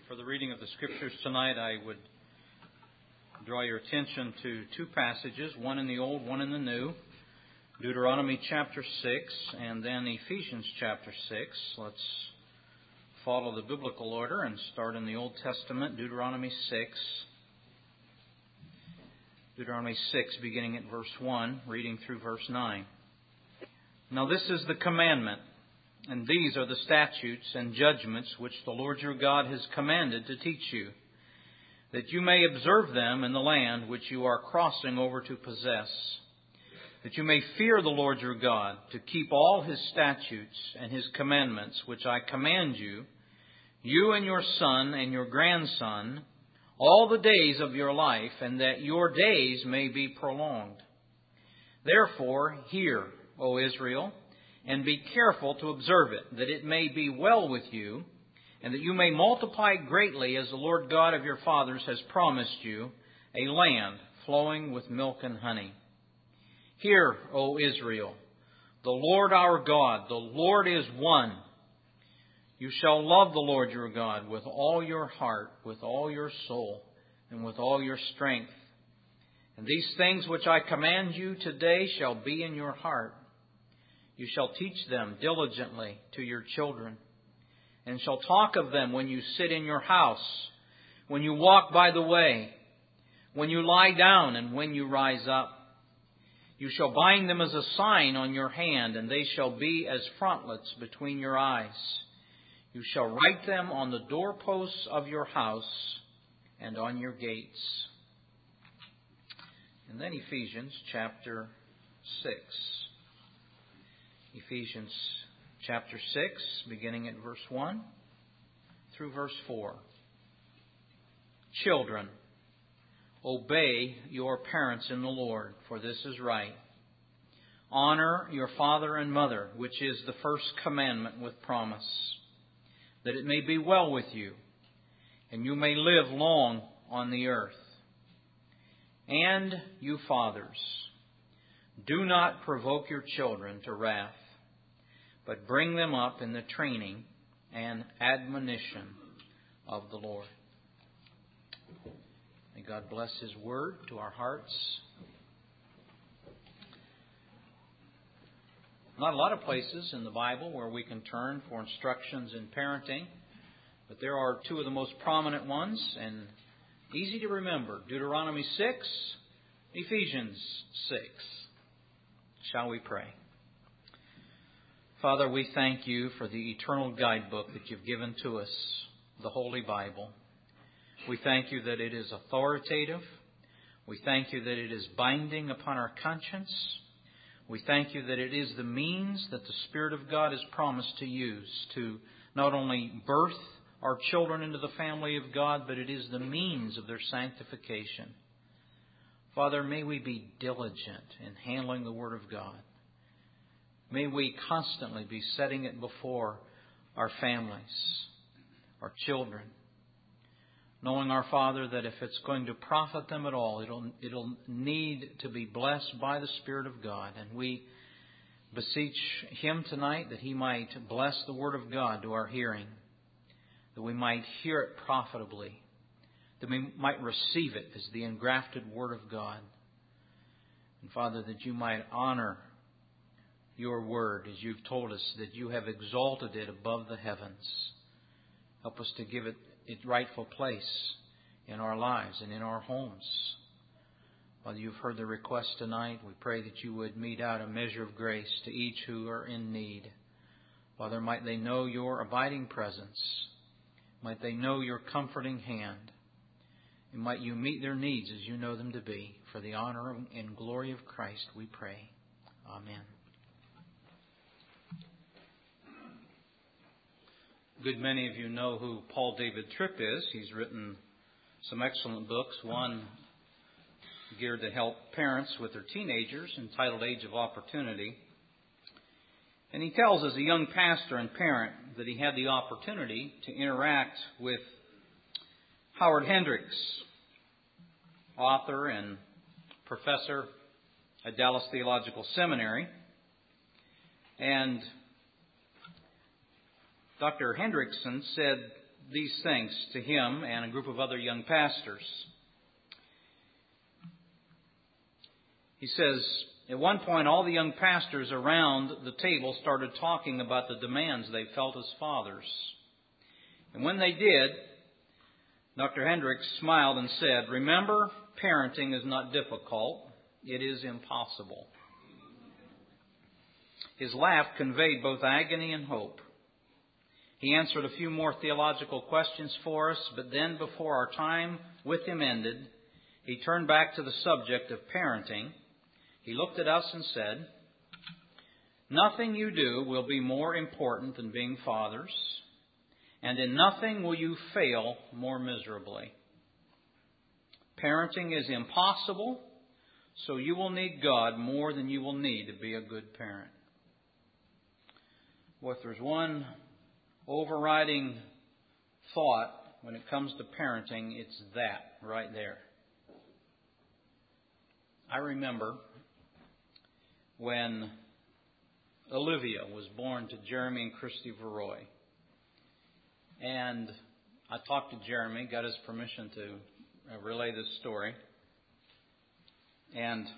For the reading of the Scriptures tonight, I would draw your attention to two passages, one in the Old, one in the New. Deuteronomy chapter 6 and then Ephesians chapter 6. Let's follow the biblical order and start in the Old Testament, Deuteronomy 6. Deuteronomy 6, beginning at verse 1, reading through verse 9. Now this is the commandment, and these are the statutes and judgments which the Lord your God has commanded to teach you, that you may observe them in the land which you are crossing over to possess, that you may fear the Lord your God, to keep all His statutes and His commandments which I command you, you and your son and your grandson, all the days of your life, and that your days may be prolonged. Therefore, hear, O Israel, and be careful to observe it, that it may be well with you, and that you may multiply greatly as the Lord God of your fathers has promised you, a land flowing with milk and honey. Hear, O Israel, the Lord our God, the Lord is one. You shall love the Lord your God with all your heart, with all your soul, and with all your strength. And these things which I command you today shall be in your heart. You shall teach them diligently to your children, and shall talk of them when you sit in your house, when you walk by the way, when you lie down, and when you rise up. You shall bind them as a sign on your hand, and they shall be as frontlets between your eyes. You shall write them on the doorposts of your house and on your gates. And then Ephesians chapter 6. Ephesians chapter 6, beginning at verse 1 through verse 4. Children, obey your parents in the Lord, for this is right. Honor your father and mother, which is the first commandment with promise, that it may be well with you, and you may live long on the earth. And you fathers, do not provoke your children to wrath, but bring them up in the training and admonition of the Lord. May God bless His Word to our hearts. Not a lot of places in the Bible where we can turn for instructions in parenting, but there are two of the most prominent ones and easy to remember. Deuteronomy 6, Ephesians 6. Shall we pray? Father, we thank You for the eternal guidebook that You've given to us, the Holy Bible. We thank You that it is authoritative. We thank You that it is binding upon our conscience. We thank You that it is the means that the Spirit of God has promised to use to not only birth our children into the family of God, but it is the means of their sanctification. Father, may we be diligent in handling the Word of God. May we constantly be setting it before our families, our children, knowing, our Father, that if it's going to profit them at all, it'll need to be blessed by the Spirit of God. And we beseech Him tonight that He might bless the Word of God to our hearing, that we might hear it profitably, that we might receive it as the engrafted Word of God. And Father, that You might honor Your Word as You've told us, that You have exalted it above the heavens. Help us to give it its rightful place in our lives and in our homes. Father, You've heard the request tonight. We pray that You would mete out a measure of grace to each who are in need. Father, might they know Your abiding presence. Might they know Your comforting hand. And might You meet their needs as You know them to be. For the honor and glory of Christ, we pray. Amen. A good many of you know who Paul David Tripp is. He's written some excellent books. One geared to help parents with their teenagers, entitled Age of Opportunity. And he tells, as a young pastor and parent, that he had the opportunity to interact with Howard Hendricks, author and professor at Dallas Theological Seminary. And Dr. Hendrickson said these things to him and a group of other young pastors. He says, at one point, all the young pastors around the table started talking about the demands they felt as fathers. And when they did, Dr. Hendricks smiled and said, "Remember, parenting is not difficult. It is impossible." His laugh conveyed both agony and hope. He answered a few more theological questions for us, but then, before our time with him ended, he turned back to the subject of parenting. He looked at us and said, "Nothing you do will be more important than being fathers, and in nothing will you fail more miserably. Parenting is impossible, so you will need God more than you will need to be a good parent." Well, if there's one overriding thought when it comes to parenting, it's that right there. I remember when Olivia was born to Jeremy and Christy Verroy. And I talked to Jeremy, got his permission to relay this story. And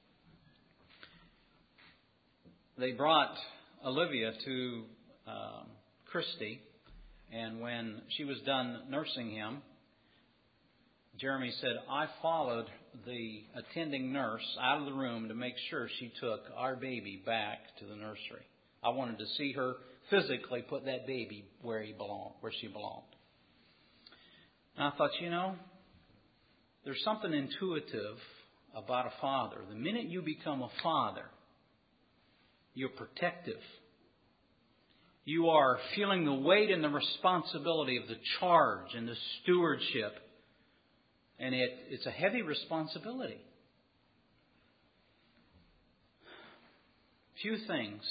they brought Olivia to Christy, and when she was done nursing him, Jeremy said, "I followed the attending nurse out of the room to make sure she took our baby back to the nursery. I wanted to see her physically put that baby where she belonged." And I thought, there's something intuitive about a father. The minute you become a father, you're protective. You are feeling the weight and the responsibility of the charge and the stewardship. And it's a heavy responsibility. Few things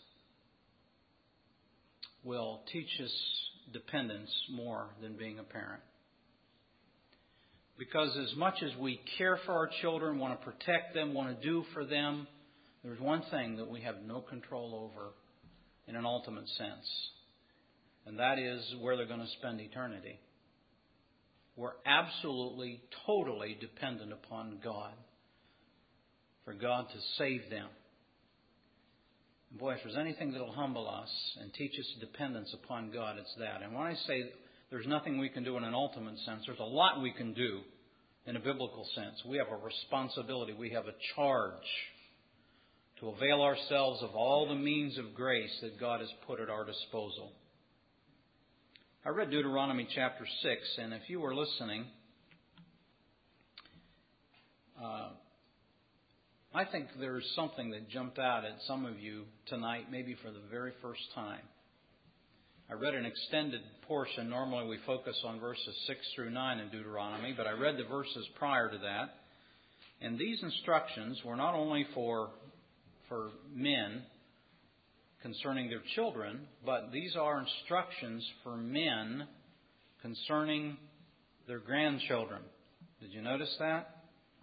will teach us dependence more than being a parent. Because as much as we care for our children, want to protect them, want to do for them, there's one thing that we have no control over in an ultimate sense. And that is where they're going to spend eternity. We're absolutely, totally dependent upon God for God to save them. And boy, if there's anything that will humble us and teach us dependence upon God, it's that. And when I say there's nothing we can do in an ultimate sense, there's a lot we can do in a biblical sense. We have a responsibility. We have a charge to avail ourselves of all the means of grace that God has put at our disposal. I read Deuteronomy chapter 6, and if you were listening, I think there's something that jumped out at some of you tonight, maybe for the very first time. I read an extended portion. Normally we focus on verses 6 through 9 in Deuteronomy, but I read the verses prior to that. And these instructions were not only for men concerning their children, but these are instructions for men concerning their grandchildren. Did you notice that?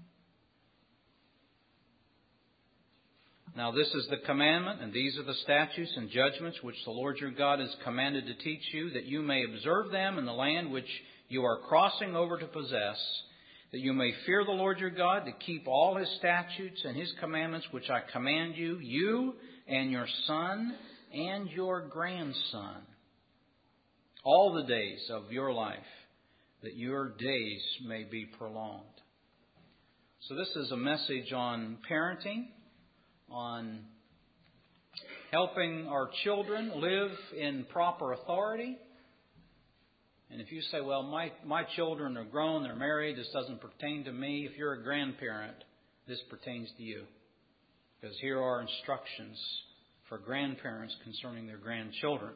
"Now this is the commandment, and these are the statutes and judgments which the Lord your God has commanded to teach you, that you may observe them in the land which you are crossing over to possess, that you may fear the Lord your God, to keep all His statutes and His commandments which I command you, you and your son and your grandson, all the days of your life, that your days may be prolonged." So this is a message on parenting, on helping our children live in proper authority. And if you say, "Well, my children are grown, they're married, this doesn't pertain to me," if you're a grandparent, this pertains to you. Because here are instructions for grandparents concerning their grandchildren.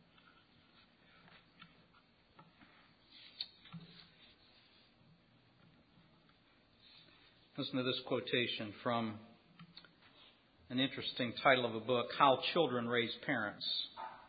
Listen to this quotation from an interesting title of a book, "How Children Raise Parents."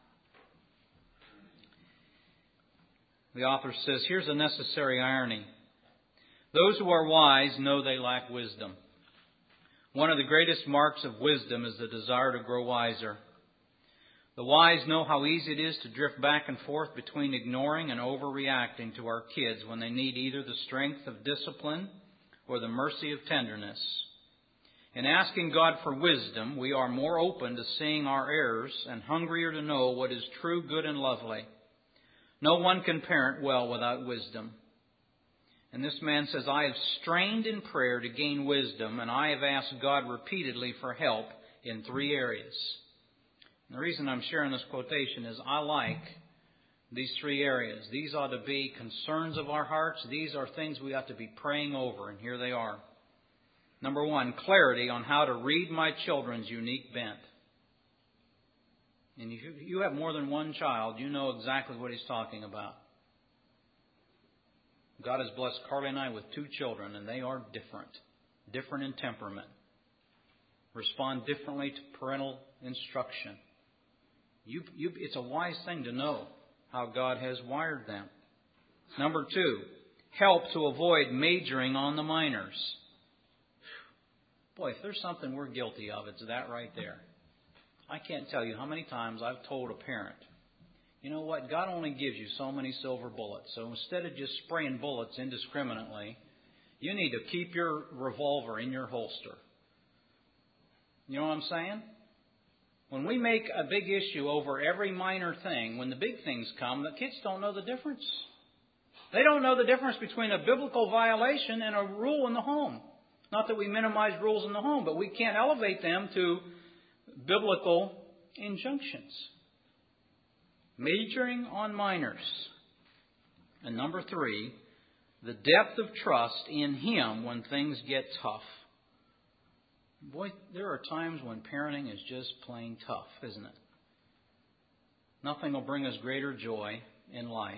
The author says, "Here's a necessary irony. Those who are wise know they lack wisdom. One of the greatest marks of wisdom is the desire to grow wiser. The wise know how easy it is to drift back and forth between ignoring and overreacting to our kids when they need either the strength of discipline or the mercy of tenderness. In asking God for wisdom, we are more open to seeing our errors and hungrier to know what is true, good, and lovely. No one can parent well without wisdom. And this man says, I have strained in prayer to gain wisdom, and I have asked God repeatedly for help in 3 areas. And the reason I'm sharing this quotation is I like these 3 areas. These ought to be concerns of our hearts. These are things we ought to be praying over, and here they are. Number 1, clarity on how to read my children's unique bent. And if you have more than one child, you know exactly what he's talking about. God has blessed Carly and I with 2 children, and they are different in temperament, respond differently to parental instruction. It's a wise thing to know how God has wired them. Number 2, help to avoid majoring on the minors. Boy, if there's something we're guilty of, it's that right there. I can't tell you how many times I've told a parent, you know what, God only gives you so many silver bullets. So instead of just spraying bullets indiscriminately, you need to keep your revolver in your holster. You know what I'm saying? When we make a big issue over every minor thing, when the big things come, the kids don't know the difference. They don't know the difference between a biblical violation and a rule in the home. Not that we minimize rules in the home, but we can't elevate them to biblical injunctions. Majoring on minors. And number 3, the depth of trust in Him when things get tough. Boy, there are times when parenting is just plain tough, isn't it? Nothing will bring us greater joy in life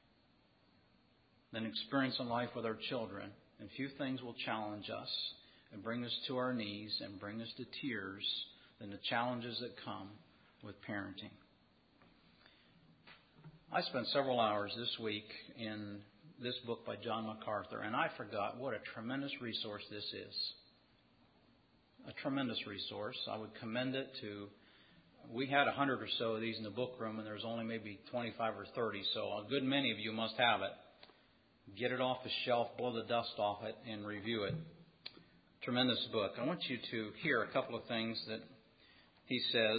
than experiencing life with our children. And few things will challenge us and bring us to our knees and bring us to tears than the challenges that come with parenting. I spent several hours this week in this book by John MacArthur, and I forgot what a tremendous resource this is. A tremendous resource. I would commend it to... We had 100 or so of these in the book room, and there's only maybe 25 or 30, so a good many of you must have it. Get it off the shelf, blow the dust off it, and review it. Tremendous book. I want you to hear a couple of things that he says.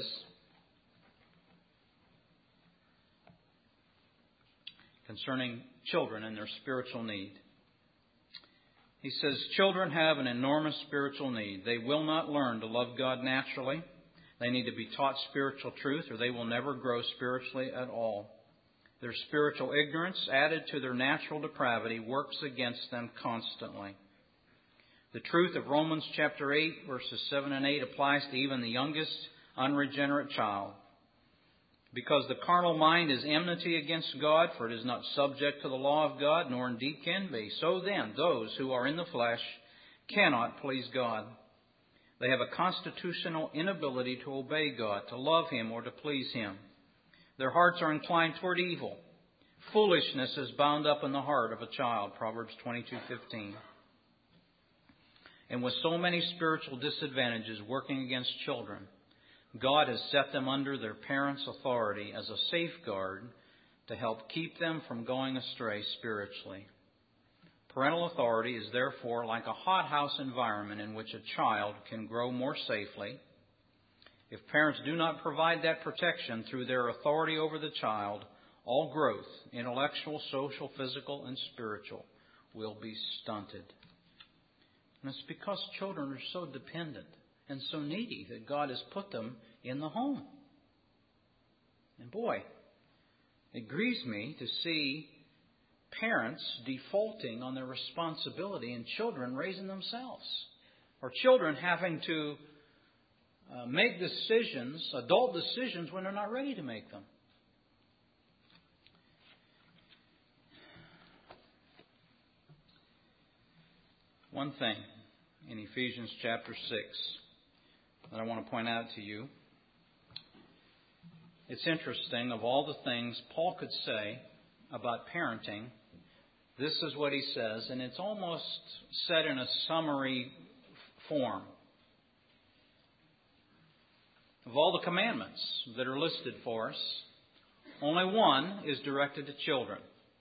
Concerning children and their spiritual need. He says, children have an enormous spiritual need. They will not learn to love God naturally. They need to be taught spiritual truth, or they will never grow spiritually at all. Their spiritual ignorance, added to their natural depravity, works against them constantly. The truth of Romans chapter 8, verses 7 and 8 applies to even the youngest unregenerate child. Because the carnal mind is enmity against God, for it is not subject to the law of God, nor indeed can be. So then, those who are in the flesh cannot please God. They have a constitutional inability to obey God, to love Him, or to please Him. Their hearts are inclined toward evil. Foolishness is bound up in the heart of a child, Proverbs 22:15. And with so many spiritual disadvantages working against children, God has set them under their parents' authority as a safeguard to help keep them from going astray spiritually. Parental authority is therefore like a hothouse environment in which a child can grow more safely. If parents do not provide that protection through their authority over the child, all growth, intellectual, social, physical, and spiritual, will be stunted. And it's because children are so dependent and so needy that God has put them in the home. And boy, it grieves me to see parents defaulting on their responsibility and children raising themselves. Or children having to make decisions, adult decisions, when they're not ready to make them. One thing in Ephesians chapter 6 that I want to point out to you. It's interesting, of all the things Paul could say about parenting, this is what he says, and it's almost said in a summary form. Of all the commandments that are listed for us, only one is directed to children.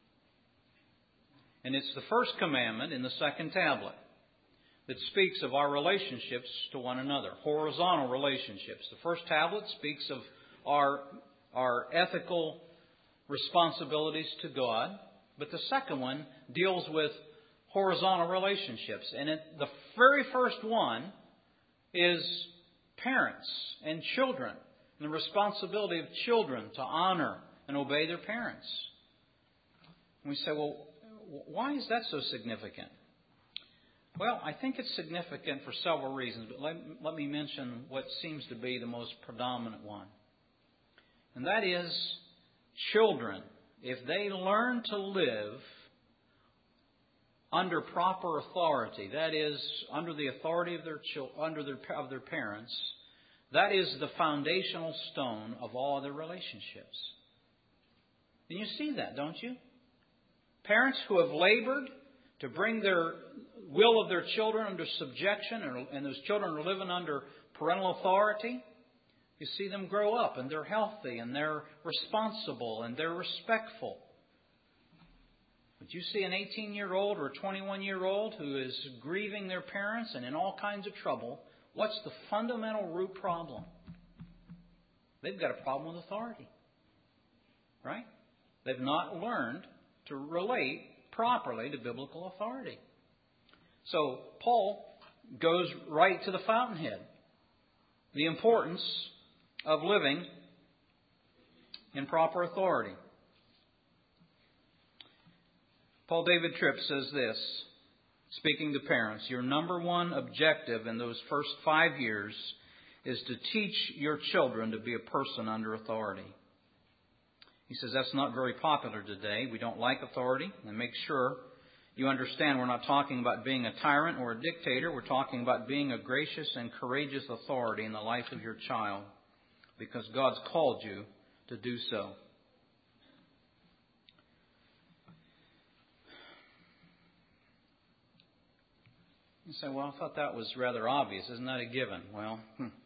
And it's the first commandment in the second tablet that speaks of our relationships to one another, horizontal relationships. The first tablet speaks of our ethical responsibilities to God, but the second one deals with horizontal relationships. And the very first one is parents and children, and the responsibility of children to honor and obey their parents. And we say, well, why is that so significant? Well, I think it's significant for several reasons, but let me mention what seems to be the most predominant one. And that is, children, if they learn to live under proper authority, that is, under the authority of their parents, that is the foundational stone of all other relationships. And you see that, don't you? Parents who have labored to bring their will of their children under subjection, and those children are living under parental authority, you see them grow up, and they're healthy, and they're responsible, and they're respectful. But you see an 18-year-old or a 21-year-old who is grieving their parents and in all kinds of trouble, what's the fundamental root problem? They've got a problem with authority. Right? They've not learned to relate properly to biblical authority. So Paul goes right to the fountainhead. The importance of living in proper authority. Paul David Tripp says this, speaking to parents, your number one objective in those first 5 years is to teach your children to be a person under authority. He says that's not very popular today. We don't like authority. And make sure you understand we're not talking about being a tyrant or a dictator. We're talking about being a gracious and courageous authority in the life of your child, because God's called you to do so. You say, well, I thought that was rather obvious. Isn't that a given? Well,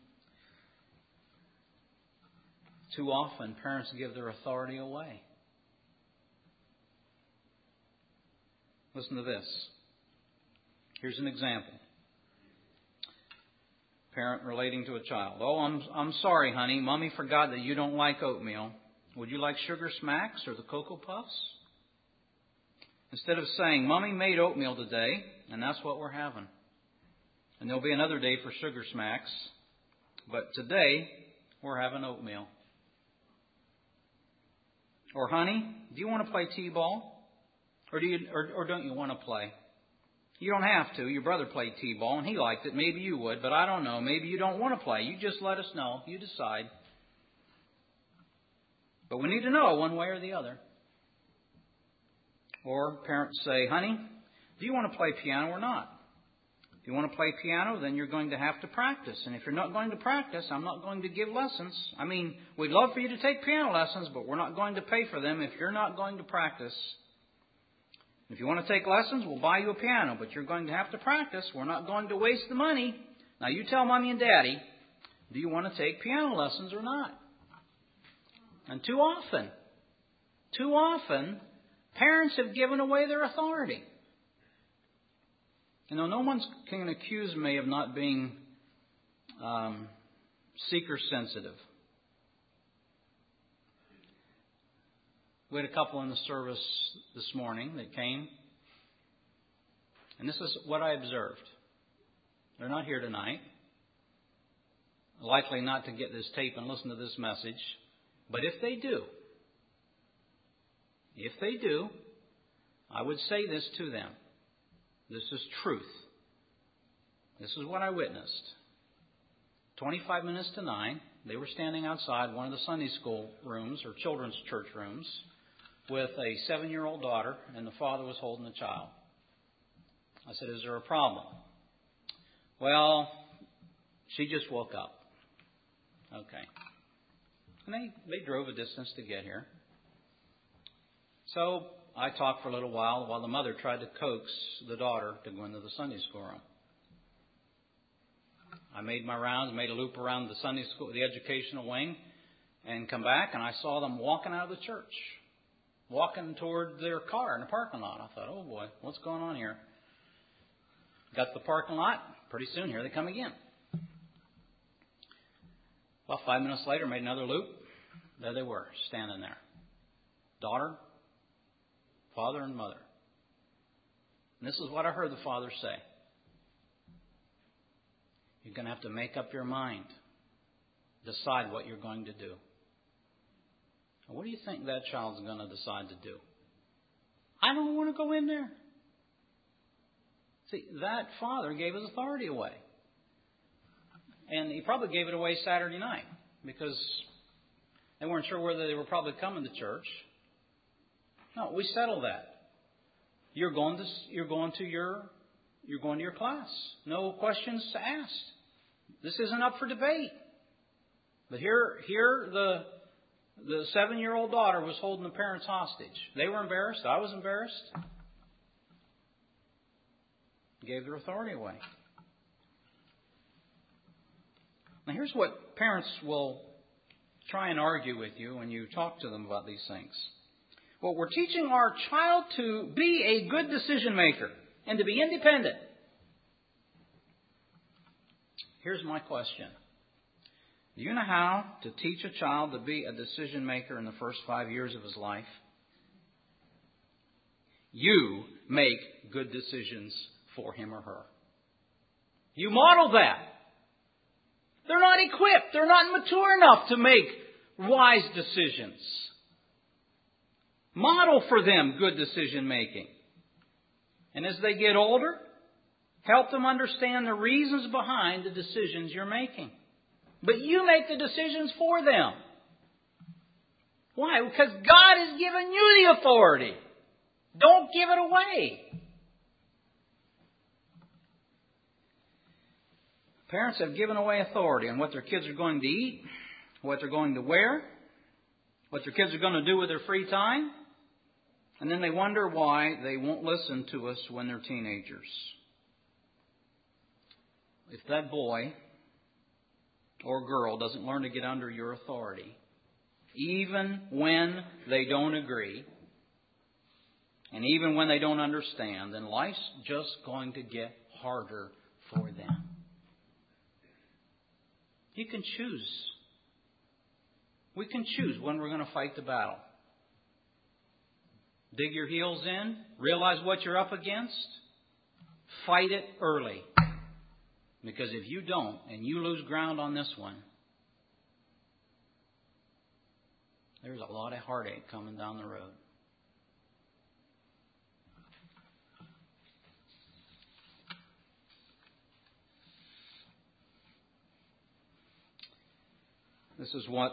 too often parents give their authority away. Listen to this. Here's an example. Parent relating to a child. Oh, I'm sorry, honey. Mommy forgot that you don't like oatmeal. Would you like Sugar Smacks or the Cocoa Puffs? Instead of saying, Mommy made oatmeal today, and that's what we're having. And there'll be another day for Sugar Smacks, but today we're having oatmeal. Or, honey, do you want to play T-ball? Or don't you want to play? You don't have to. Your brother played T-ball and he liked it. Maybe you would, but I don't know. Maybe you don't want to play. You just let us know. You decide. But we need to know one way or the other. Or parents say, honey, do you want to play piano or not? If you want to play piano, then you're going to have to practice. And if you're not going to practice, I'm not going to give lessons. I mean, we'd love for you to take piano lessons, but we're not going to pay for them if you're not going to practice. If you want to take lessons, we'll buy you a piano, but you're going to have to practice. We're not going to waste the money. Now you tell Mommy and Daddy, do you want to take piano lessons or not? And too often, parents have given away their authority. You know, no one can accuse me of not being seeker-sensitive. We had a couple in the service this morning that came. And this is what I observed. They're not here tonight. Likely not to get this tape and listen to this message. But if they do, I would say this to them. This is truth. This is what I witnessed. 25 minutes to 9, they were standing outside one of the Sunday school rooms or children's church rooms with a 7-year-old daughter, and the father was holding the child. I said, is there a problem? Well, she just woke up. Okay. And they drove a distance to get here. So I talked for a little while the mother tried to coax the daughter to go into the Sunday school room. I made my rounds, made a loop around the Sunday school, the educational wing, and come back, and I saw them walking out of the church, walking toward their car in the parking lot. I thought, oh boy, what's going on here? Got to the parking lot. Pretty soon, here they come again. Well, 5 minutes later, made another loop. There they were, standing there. Daughter, father, and mother. And this is what I heard the father say. You're going to have to make up your mind. Decide what you're going to do. Now, what do you think that child's going to decide to do? I don't want to go in there. See, that father gave his authority away. And he probably gave it away Saturday night because they weren't sure whether they were probably coming to church. No, we settled that. You're going to your class. No questions asked. This isn't up for debate. But here the 7-year-old daughter was holding the parents hostage. They were embarrassed. I was embarrassed. Gave their authority away. Now here's what parents will try and argue with you when you talk to them about these things. Well, we're teaching our child to be a good decision maker and to be independent. Here's my question. Do you know how to teach a child to be a decision maker in the first 5 years of his life? You make good decisions for him or her. You model that. They're not equipped. They're not mature enough to make wise decisions. Model for them good decision making. And as they get older, help them understand the reasons behind the decisions you're making. But you make the decisions for them. Why? Because God has given you the authority. Don't give it away. Parents have given away authority on what their kids are going to eat, what they're going to wear, what their kids are going to do with their free time. And then they wonder why they won't listen to us when they're teenagers. If that boy or girl doesn't learn to get under your authority, even when they don't agree, and even when they don't understand, then life's just going to get harder for them. You can choose. We can choose when we're going to fight the battle. Dig your heels in. Realize what you're up against. Fight it early. Because if you don't, and you lose ground on this one, there's a lot of heartache coming down the road. This is what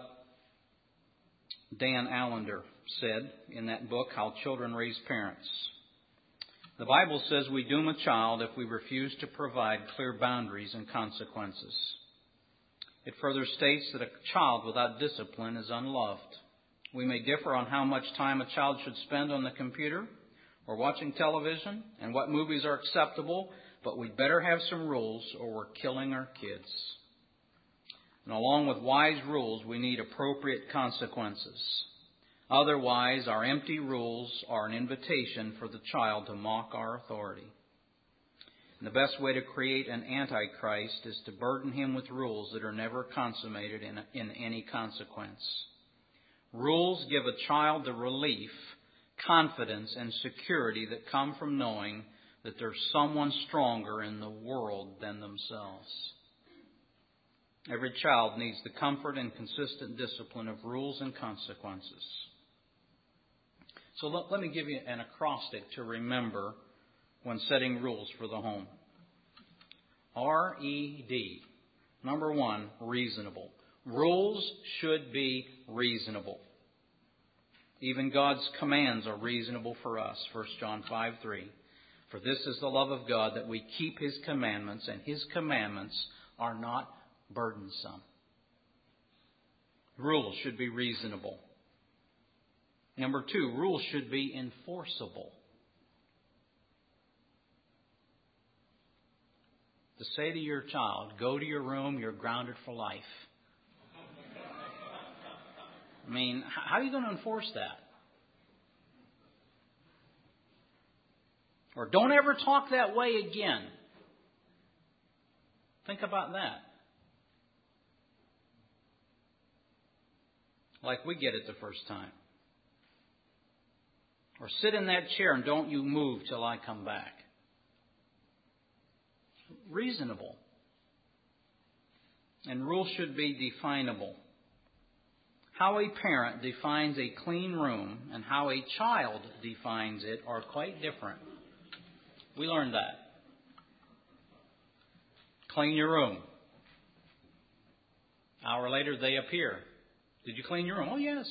Dan Allender said in that book, How Children Raise Parents. The Bible says we doom a child if we refuse to provide clear boundaries and consequences. It further states that a child without discipline is unloved. We may differ on how much time a child should spend on the computer or watching television and what movies are acceptable, but we'd better have some rules or we're killing our kids. And along with wise rules, we need appropriate consequences. Otherwise, our empty rules are an invitation for the child to mock our authority. And the best way to create an antichrist is to burden him with rules that are never consummated in any consequence. Rules give a child the relief, confidence, and security that come from knowing that there's someone stronger in the world than themselves. Every child needs the comfort and consistent discipline of rules and consequences. So let me give you an acrostic to remember when setting rules for the home. R-E-D. Number 1, reasonable. Rules should be reasonable. Even God's commands are reasonable for us. 1 John 5:3. For this is the love of God, that we keep His commandments, and His commandments are not burdensome. Rules should be reasonable. Number 2, rules should be enforceable. to say to your child, go to your room, you're grounded for life. I mean, how are you going to enforce that? Or don't ever talk that way again. Think about that. Like we get it the first time. Or sit in that chair and don't you move till I come back. Reasonable. And rules should be definable. How a parent defines a clean room and how a child defines it are quite different. We learned that. Clean your room. An hour later, they appear. Did you clean your room? Oh, yes.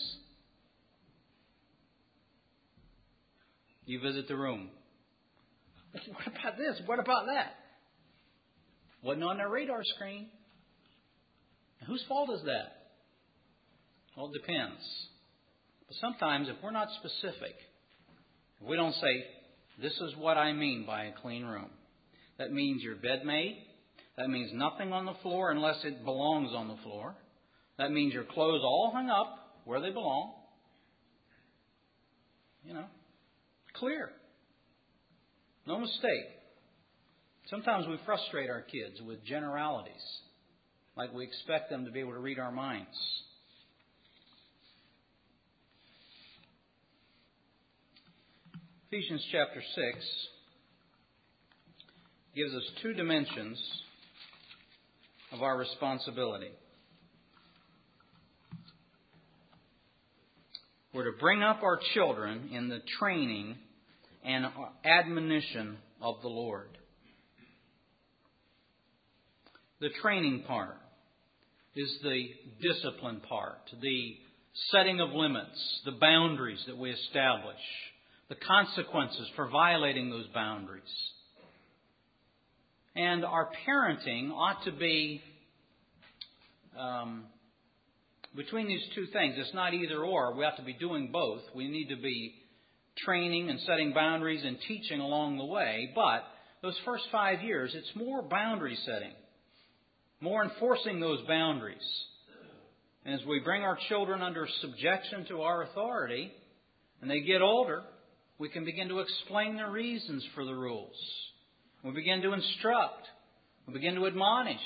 You visit the room. What about this? What about that? Wasn't on their radar screen. Whose fault is that? Well, it depends. But sometimes if we're not specific, if we don't say, this is what I mean by a clean room. That means your bed made. That means nothing on the floor unless it belongs on the floor. That means your clothes all hung up where they belong. Clear. No mistake. Sometimes we frustrate our kids with generalities, like we expect them to be able to read our minds. Ephesians chapter 6 gives us two dimensions of our responsibility. We're to bring up our children in the training and admonition of the Lord. The training part is the discipline part, the setting of limits, the boundaries that we establish, the consequences for violating those boundaries. And our parenting ought to be between these two things. It's not either or. We have to be doing both. We need to be training and setting boundaries and teaching along the way. But those first 5 years, it's more boundary setting, more enforcing those boundaries. And as we bring our children under subjection to our authority, and they get older, we can begin to explain the reasons for the rules. We begin to instruct. We begin to admonish.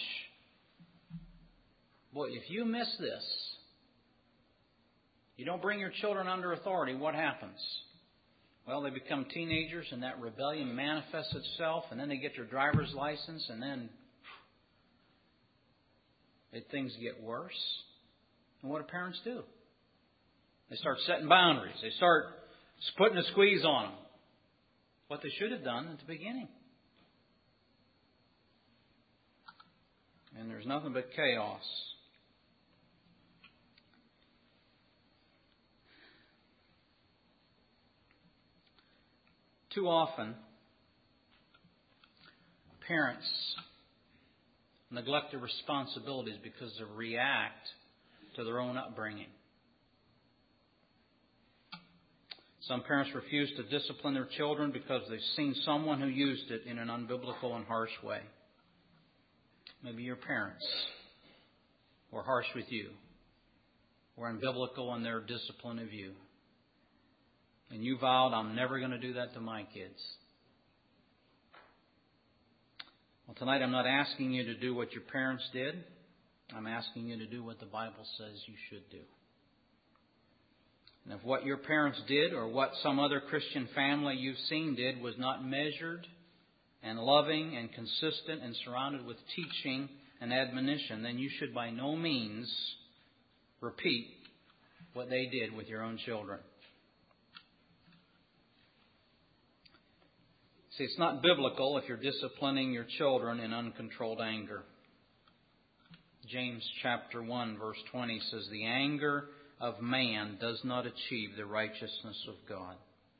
Boy, if you miss this, you don't bring your children under authority, what happens? Well, they become teenagers and that rebellion manifests itself, and then they get their driver's license, and then things get worse. And what do parents do? They start setting boundaries. They start putting a squeeze on them. What they should have done at the beginning. And there's nothing but chaos. Too often, parents neglect their responsibilities because they react to their own upbringing. Some parents refuse to discipline their children because they've seen someone who used it in an unbiblical and harsh way. Maybe your parents were harsh with you, were unbiblical in their discipline of you. And you vowed, I'm never going to do that to my kids. Well, tonight I'm not asking you to do what your parents did. I'm asking you to do what the Bible says you should do. And if what your parents did or what some other Christian family you've seen did was not measured and loving and consistent and surrounded with teaching and admonition, then you should by no means repeat what they did with your own children. See, it's not biblical if you're disciplining your children in uncontrolled anger. James chapter 1 verse 20 says, the anger of man does not achieve the righteousness of God.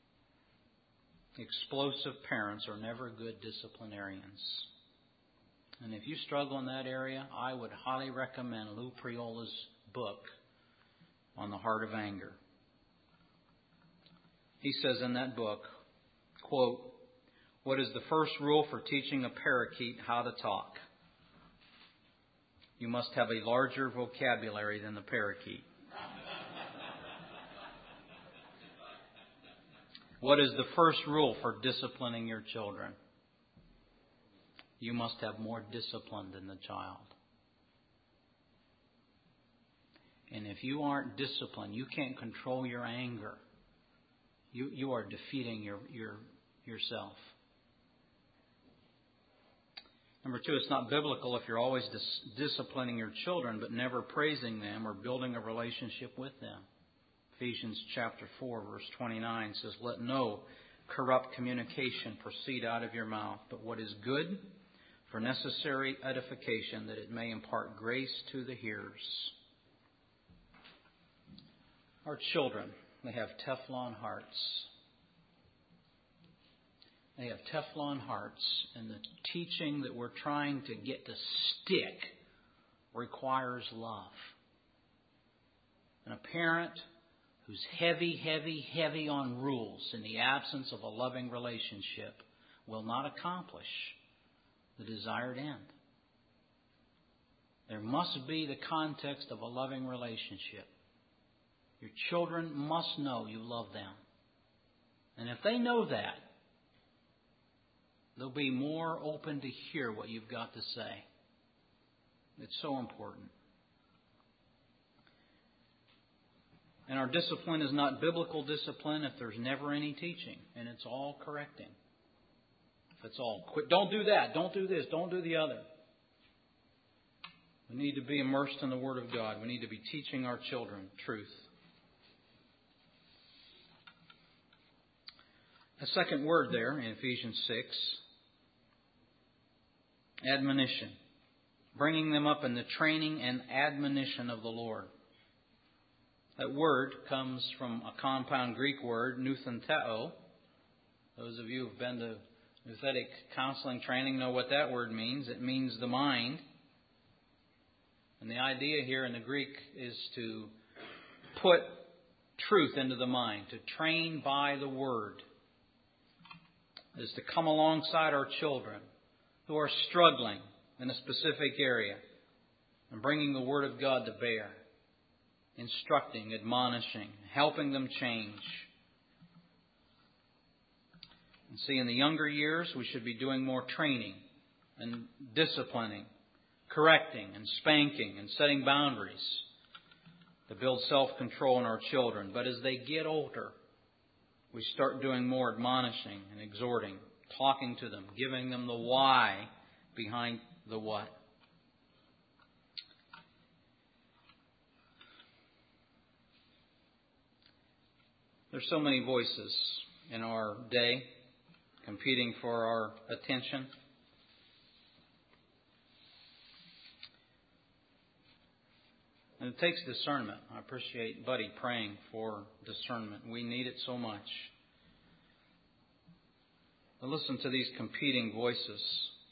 Explosive parents are never good disciplinarians. And if you struggle in that area, I would highly recommend Lou Priola's book on the heart of anger. He says in that book, quote, What is the first rule for teaching a parakeet how to talk? You must have a larger vocabulary than the parakeet. What is the first rule for disciplining your children? You must have more discipline than the child. And if you aren't disciplined, you can't control your anger. You are defeating yourself. Number 2, it's not biblical if you're always disciplining your children but never praising them or building a relationship with them. Ephesians chapter 4, verse 29 says, "Let no corrupt communication proceed out of your mouth, but what is good for necessary edification, that it may impart grace to the hearers." Our children, they have Teflon hearts. They have Teflon hearts, and the teaching that we're trying to get to stick requires love. And a parent who's heavy on rules in the absence of a loving relationship will not accomplish the desired end. There must be the context of a loving relationship. Your children must know you love them. And if they know that, they'll be more open to hear what you've got to say. It's so important. And our discipline is not biblical discipline if there's never any teaching, and it's all correcting. If it's all, quit, don't do that, don't do this, don't do the other. We need to be immersed in the Word of God. We need to be teaching our children truth. A second word there in Ephesians 6, admonition. Bringing them up in the training and admonition of the Lord. That word comes from a compound Greek word, nouthenteo. Those of you who have been to nouthetic counseling training know what that word means. It means the mind. And the idea here in the Greek is to put truth into the mind, to train by the Word. It is to come alongside our children who are struggling in a specific area and bringing the Word of God to bear. Instructing, admonishing, helping them change. And see, in the younger years, we should be doing more training and disciplining, correcting and spanking and setting boundaries to build self-control in our children. But as they get older, we start doing more admonishing and exhorting, talking to them, giving them the why behind the what. There's so many voices in our day competing for our attention. And it takes discernment. I appreciate Buddy praying for discernment. We need it so much. But listen to these competing voices.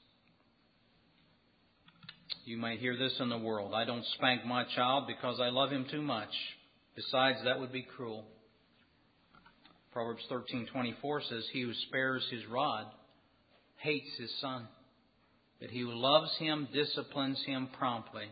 You may hear this in the world. I don't spank my child because I love him too much. Besides, that would be cruel. Proverbs 13:24 says, "He who spares his rod hates his son, but he who loves him disciplines him promptly."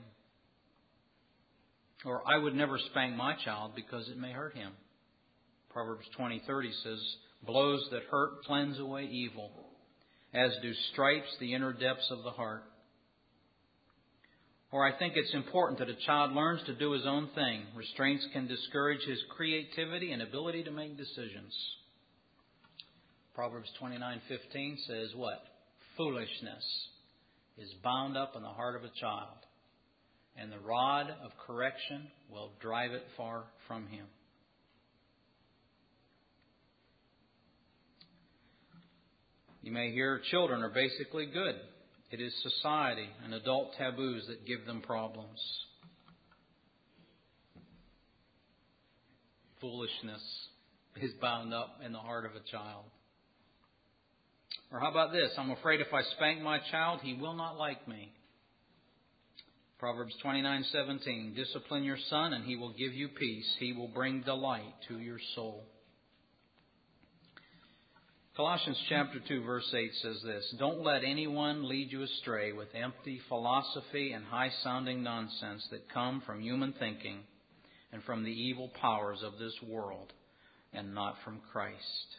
Or, "I would never spank my child because it may hurt him." Proverbs 20:30 says, "Blows that hurt cleanse away evil, as do stripes the inner depths of the heart." Or, "I think it's important that a child learns to do his own thing. Restraints can discourage his creativity and ability to make decisions." Proverbs 29:15 says what? "Foolishness is bound up in the heart of a child, and the rod of correction will drive it far from him." You may hear children are basically good. It is society and adult taboos that give them problems. Foolishness is bound up in the heart of a child. Or how about this? "I'm afraid if I spank my child, he will not like me." Proverbs 29:17, "Discipline your son and he will give you peace. He will bring delight to your soul." Colossians chapter 2, verse 8 says this, "Don't let anyone lead you astray with empty philosophy and high-sounding nonsense that come from human thinking and from the evil powers of this world, and not from Christ."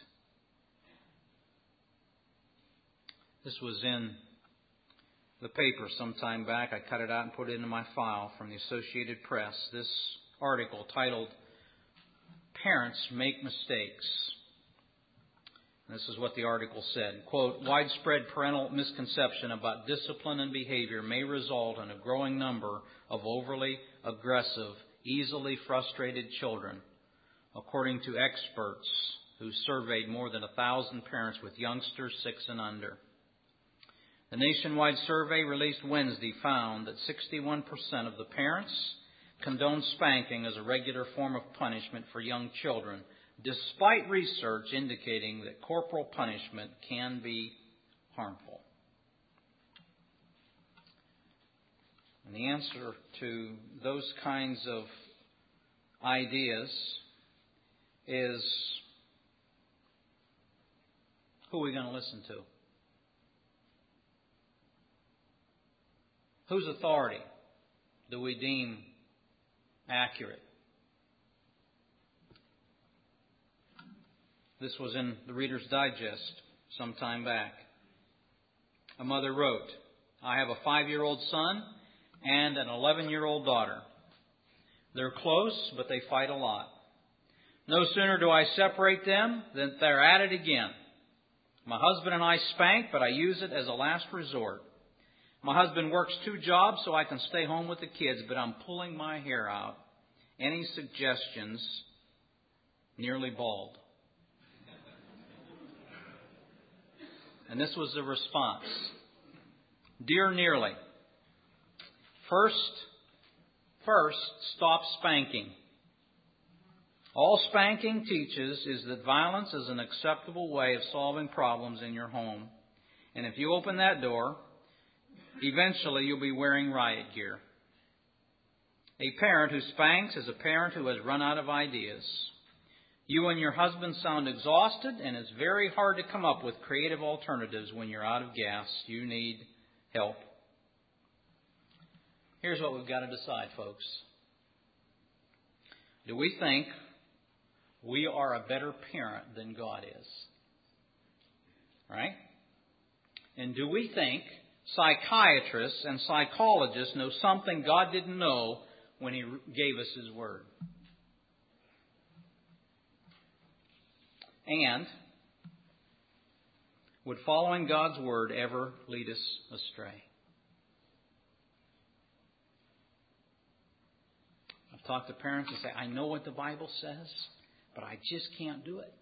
This was in the paper some time back. I cut it out and put it into my file from the Associated Press. This article titled, "Parents Make Mistakes." This is what the article said. Quote, "Widespread parental misconception about discipline and behavior may result in a growing number of overly aggressive, easily frustrated children, according to experts who surveyed more than 1,000 parents with youngsters 6 and under. The nationwide survey released Wednesday found that 61% of the parents condone spanking as a regular form of punishment for young children, despite research indicating that corporal punishment can be harmful. And the answer to those kinds of ideas is, who are we going to listen to? Whose authority do we deem accurate? This was in the Reader's Digest some time back. A mother wrote, "I have a 5-year-old son and an 11-year-old daughter. They're close, but they fight a lot. No sooner do I separate them than they're at it again. My husband and I spank, but I use it as a last resort. My husband works 2 jobs so I can stay home with the kids, but I'm pulling my hair out. Any suggestions? Nearly bald." And this was the response. "Dear Nearly, first, stop spanking. All spanking teaches is that violence is an acceptable way of solving problems in your home. And if you open that door, eventually you'll be wearing riot gear. A parent who spanks is a parent who has run out of ideas. You and your husband sound exhausted, and it's very hard to come up with creative alternatives when you're out of gas. You need help." Here's what we've got to decide, folks. Do we think we are a better parent than God is? Right? And do we think psychiatrists and psychologists know something God didn't know when He gave us His Word? And would following God's Word ever lead us astray? I've talked to parents who say, "I know what the Bible says, but I just can't do it."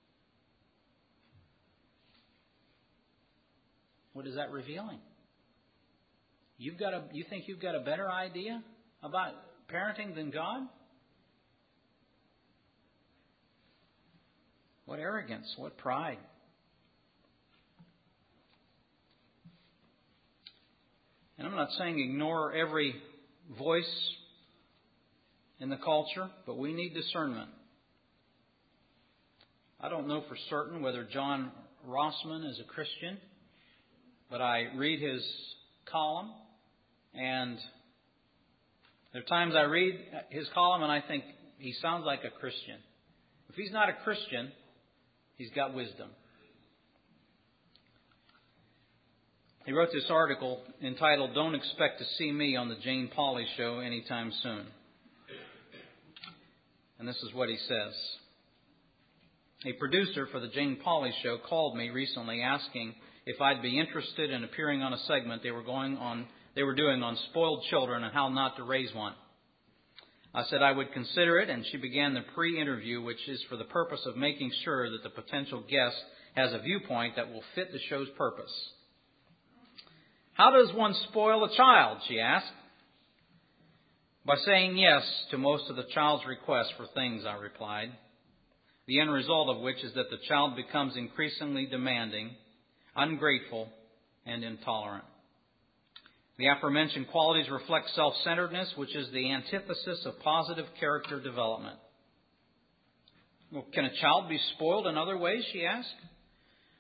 What is that revealing? You think you've got a better idea about parenting than God? What arrogance, what pride. And I'm not saying ignore every voice in the culture, but we need discernment. I don't know for certain whether John Rossman is a Christian, but I read his column, and there are times I read his column and I think he sounds like a Christian. If he's not a Christian, he's got wisdom. He wrote this article entitled, "Don't Expect to See Me on the Jane Pauley Show Anytime Soon." And this is what he says. "A producer for the Jane Pauley Show called me recently asking if I'd be interested in appearing on a segment they were doing on spoiled children and how not to raise one. I said I would consider it, and she began the pre-interview, which is for the purpose of making sure that the potential guest has a viewpoint that will fit the show's purpose. 'How does one spoil a child?' she asked. 'By saying yes to most of the child's requests for things,' I replied. 'The end result of which is that the child becomes increasingly demanding, ungrateful, and intolerant. The aforementioned qualities reflect self-centeredness, which is the antithesis of positive character development.' 'Well, can a child be spoiled in other ways?' she asked.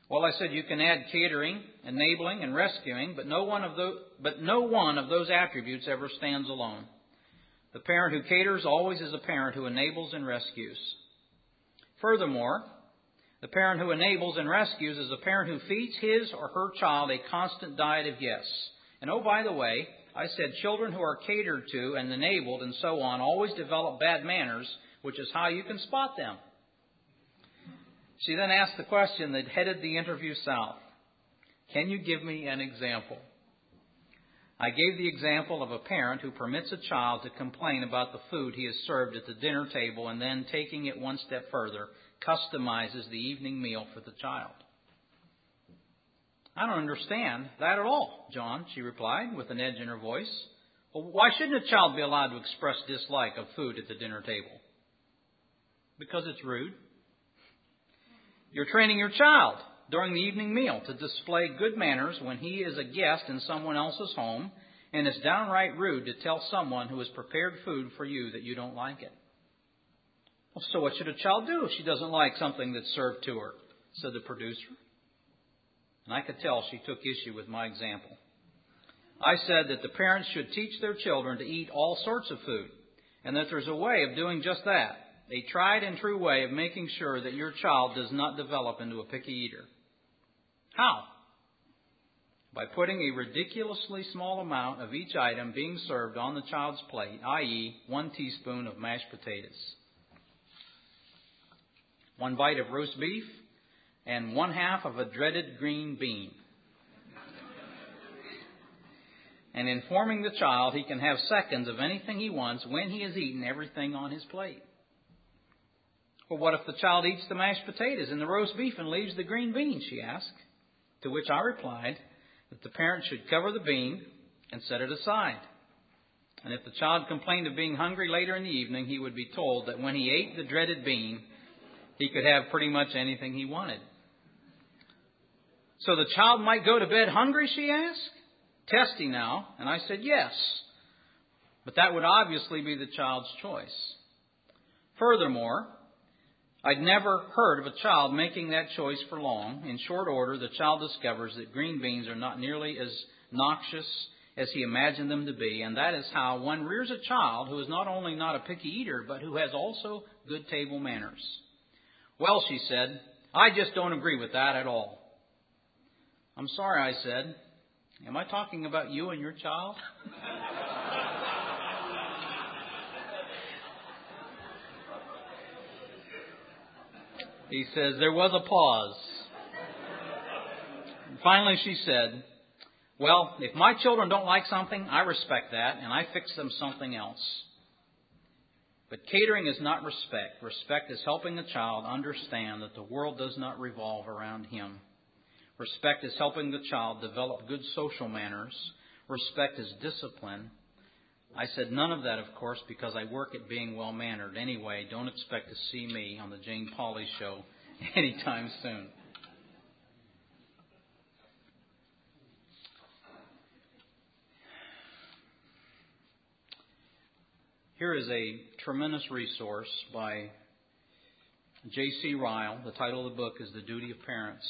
Well, I said you can add catering, enabling, and rescuing, but no one of those attributes ever stands alone. The parent who caters always is a parent who enables and rescues. Furthermore, the parent who enables and rescues is a parent who feeds his or her child a constant diet of yes. And oh, by the way, I said children who are catered to and enabled and so on always develop bad manners, which is how you can spot them. She then asked the question that headed the interview south. Can you give me an example? I gave the example of a parent who permits a child to complain about the food he has served at the dinner table and then, taking it one step further, customizes the evening meal for the child. I don't understand that at all, John, she replied with an edge in her voice. Well, why shouldn't a child be allowed to express dislike of food at the dinner table? Because it's rude. You're training your child during the evening meal to display good manners when he is a guest in someone else's home, and it's downright rude to tell someone who has prepared food for you that you don't like it. Well, so what should a child do if she doesn't like something that's served to her? Said the producer. And I could tell she took issue with my example. I said that the parents should teach their children to eat all sorts of food, and that there's a way of doing just that. A tried and true way of making sure that your child does not develop into a picky eater. How? By putting a ridiculously small amount of each item being served on the child's plate, i.e., 1 teaspoon of mashed potatoes, 1 bite of roast beef, and 1/2 of a dreaded green bean. And informing the child he can have seconds of anything he wants when he has eaten everything on his plate. Well, what if the child eats the mashed potatoes and the roast beef and leaves the green bean, she asked. To which I replied that the parent should cover the bean and set it aside. And if the child complained of being hungry later in the evening, he would be told that when he ate the dreaded bean, he could have pretty much anything he wanted. So the child might go to bed hungry, she asked. Testy now. And I said yes. But that would obviously be the child's choice. Furthermore, I'd never heard of a child making that choice for long. In short order, the child discovers that green beans are not nearly as noxious as he imagined them to be, and that is how one rears a child who is not only not a picky eater, but who has also good table manners. Well, she said, I just don't agree with that at all. I'm sorry, I said. Am I talking about you and your child? He says, there was a pause. And finally she said, well, if my children don't like something, I respect that, and I fix them something else. But catering is not respect. Respect is helping the child understand that the world does not revolve around him. Respect is helping the child develop good social manners. Respect is discipline. I said none of that, of course, because I work at being well-mannered. Anyway, don't expect to see me on the Jane Pauley show anytime soon. Here is a tremendous resource by J.C. Ryle. The title of the book is The Duty of Parents.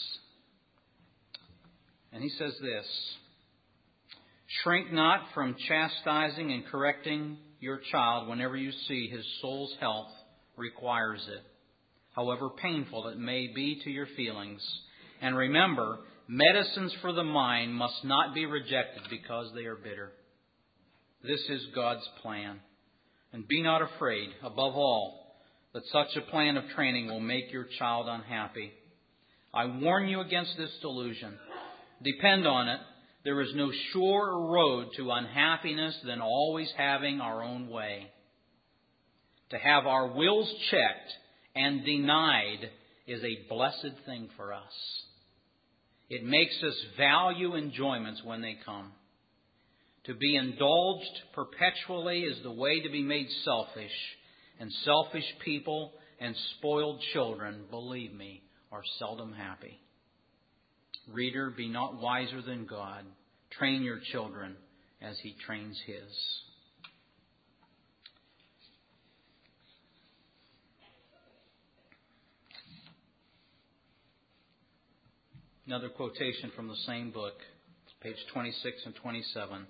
And he says this: shrink not from chastising and correcting your child whenever you see his soul's health requires it, however painful it may be to your feelings. And remember, medicines for the mind must not be rejected because they are bitter. This is God's plan. And be not afraid, above all, that such a plan of training will make your child unhappy. I warn you against this delusion. Depend on it. There is no surer road to unhappiness than always having our own way. To have our wills checked and denied is a blessed thing for us. It makes us value enjoyments when they come. To be indulged perpetually is the way to be made selfish. And selfish people and spoiled children, believe me, are seldom happy. Reader, be not wiser than God. Train your children as He trains His. Another quotation from the same book, page 26 and 27.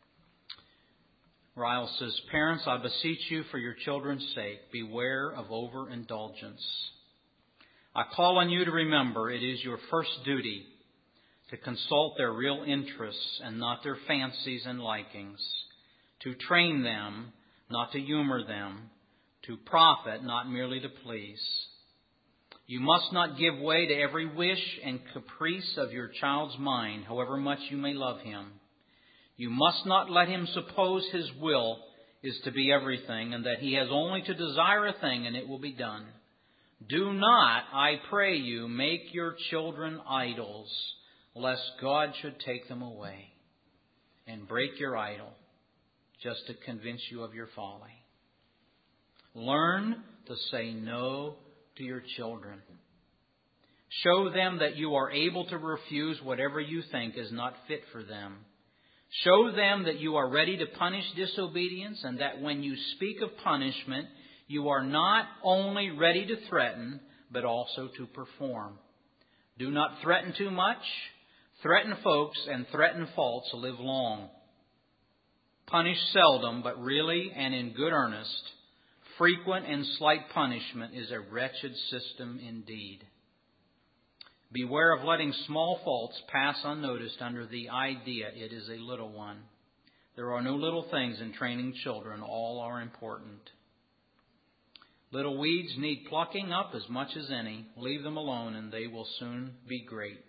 Ryle says, "Parents, I beseech you for your children's sake, beware of overindulgence. I call on you to remember it is your first duty to consult their real interests and not their fancies and likings, to train them, not to humor them, to profit, not merely to please. You must not give way to every wish and caprice of your child's mind, however much you may love him. You must not let him suppose his will is to be everything and that he has only to desire a thing and it will be done. Do not, I pray you, make your children idols, lest God should take them away and break your idol just to convince you of your folly. Learn to say no to your children. Show them that you are able to refuse whatever you think is not fit for them. Show them that you are ready to punish disobedience and that when you speak of punishment, you are not only ready to threaten, but also to perform. Do not threaten too much. Threaten folks and threaten faults live long. Punish seldom, but really and in good earnest. Frequent and slight punishment is a wretched system indeed. Beware of letting small faults pass unnoticed under the idea it is a little one. There are no little things in training children. All are important. Little weeds need plucking up as much as any. Leave them alone and they will soon be great."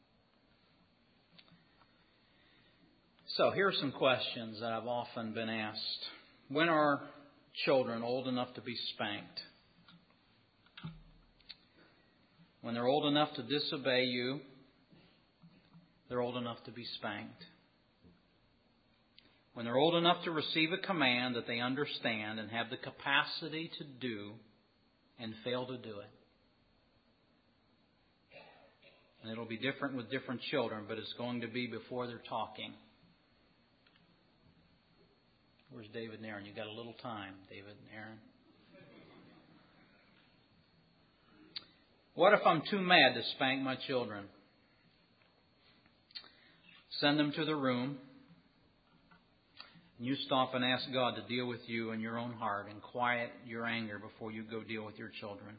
So here are some questions that I've often been asked. When are children old enough to be spanked? When they're old enough to disobey you, they're old enough to be spanked. When they're old enough to receive a command that they understand and have the capacity to do and fail to do it. And it'll be different with different children, but it's going to be before they're talking. Where's David and Aaron? You got a little time, David and Aaron. What if I'm too mad to spank my children? Send them to the room. And you stop and ask God to deal with you in your own heart and quiet your anger before you go deal with your children.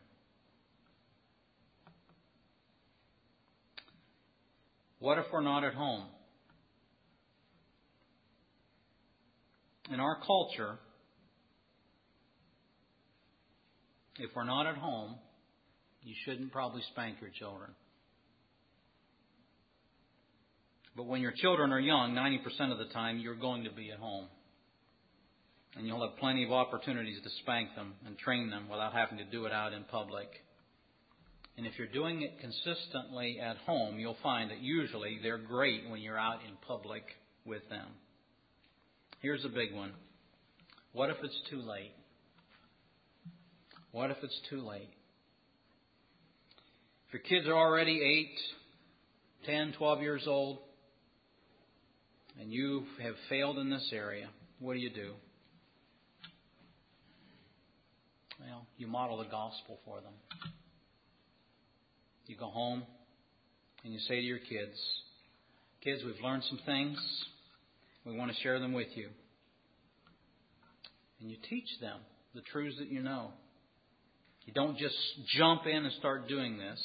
What if we're not at home? In our culture, if we're not at home, you shouldn't probably spank your children. But when your children are young, 90% of the time, you're going to be at home. And you'll have plenty of opportunities to spank them and train them without having to do it out in public. And if you're doing it consistently at home, you'll find that usually they're great when you're out in public with them. Here's a big one. What if it's too late? What if it's too late? If your kids are already 8, 10, 12 years old, and you have failed in this area, what do? Well, you model the gospel for them. You go home and you say to your kids, "Kids, we've learned some things. We want to share them with you." And you teach them the truths that you know. You don't just jump in and start doing this.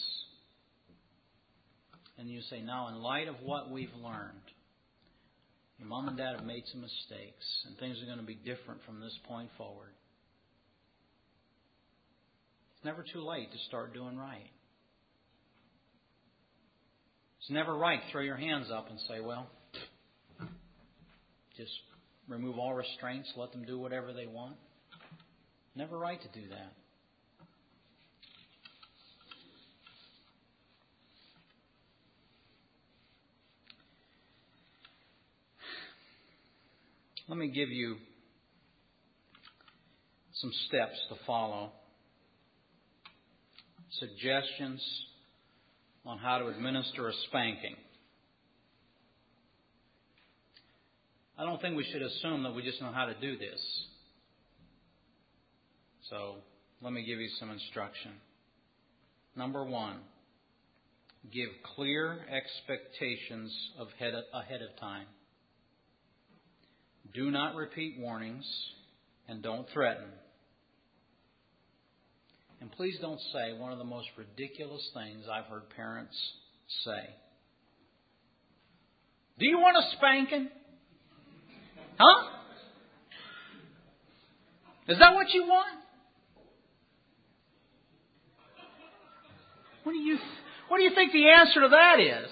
And you say, "Now, in light of what we've learned, your mom and dad have made some mistakes, and things are going to be different from this point forward. It's never too late to start doing right. It's never right to throw your hands up and say, well, just remove all restraints, let them do whatever they want. Never right to do that. Let me give you some steps to follow. Suggestions on how to administer a spanking. I don't think we should assume that we just know how to do this. So let me give you some instruction. Number 1, Give clear expectations ahead of time. Do not repeat warnings and don't threaten. And please don't say one of the most ridiculous things I've heard parents say. Do you want a spanking? Huh? Is that what you want? What do you think the answer to that is?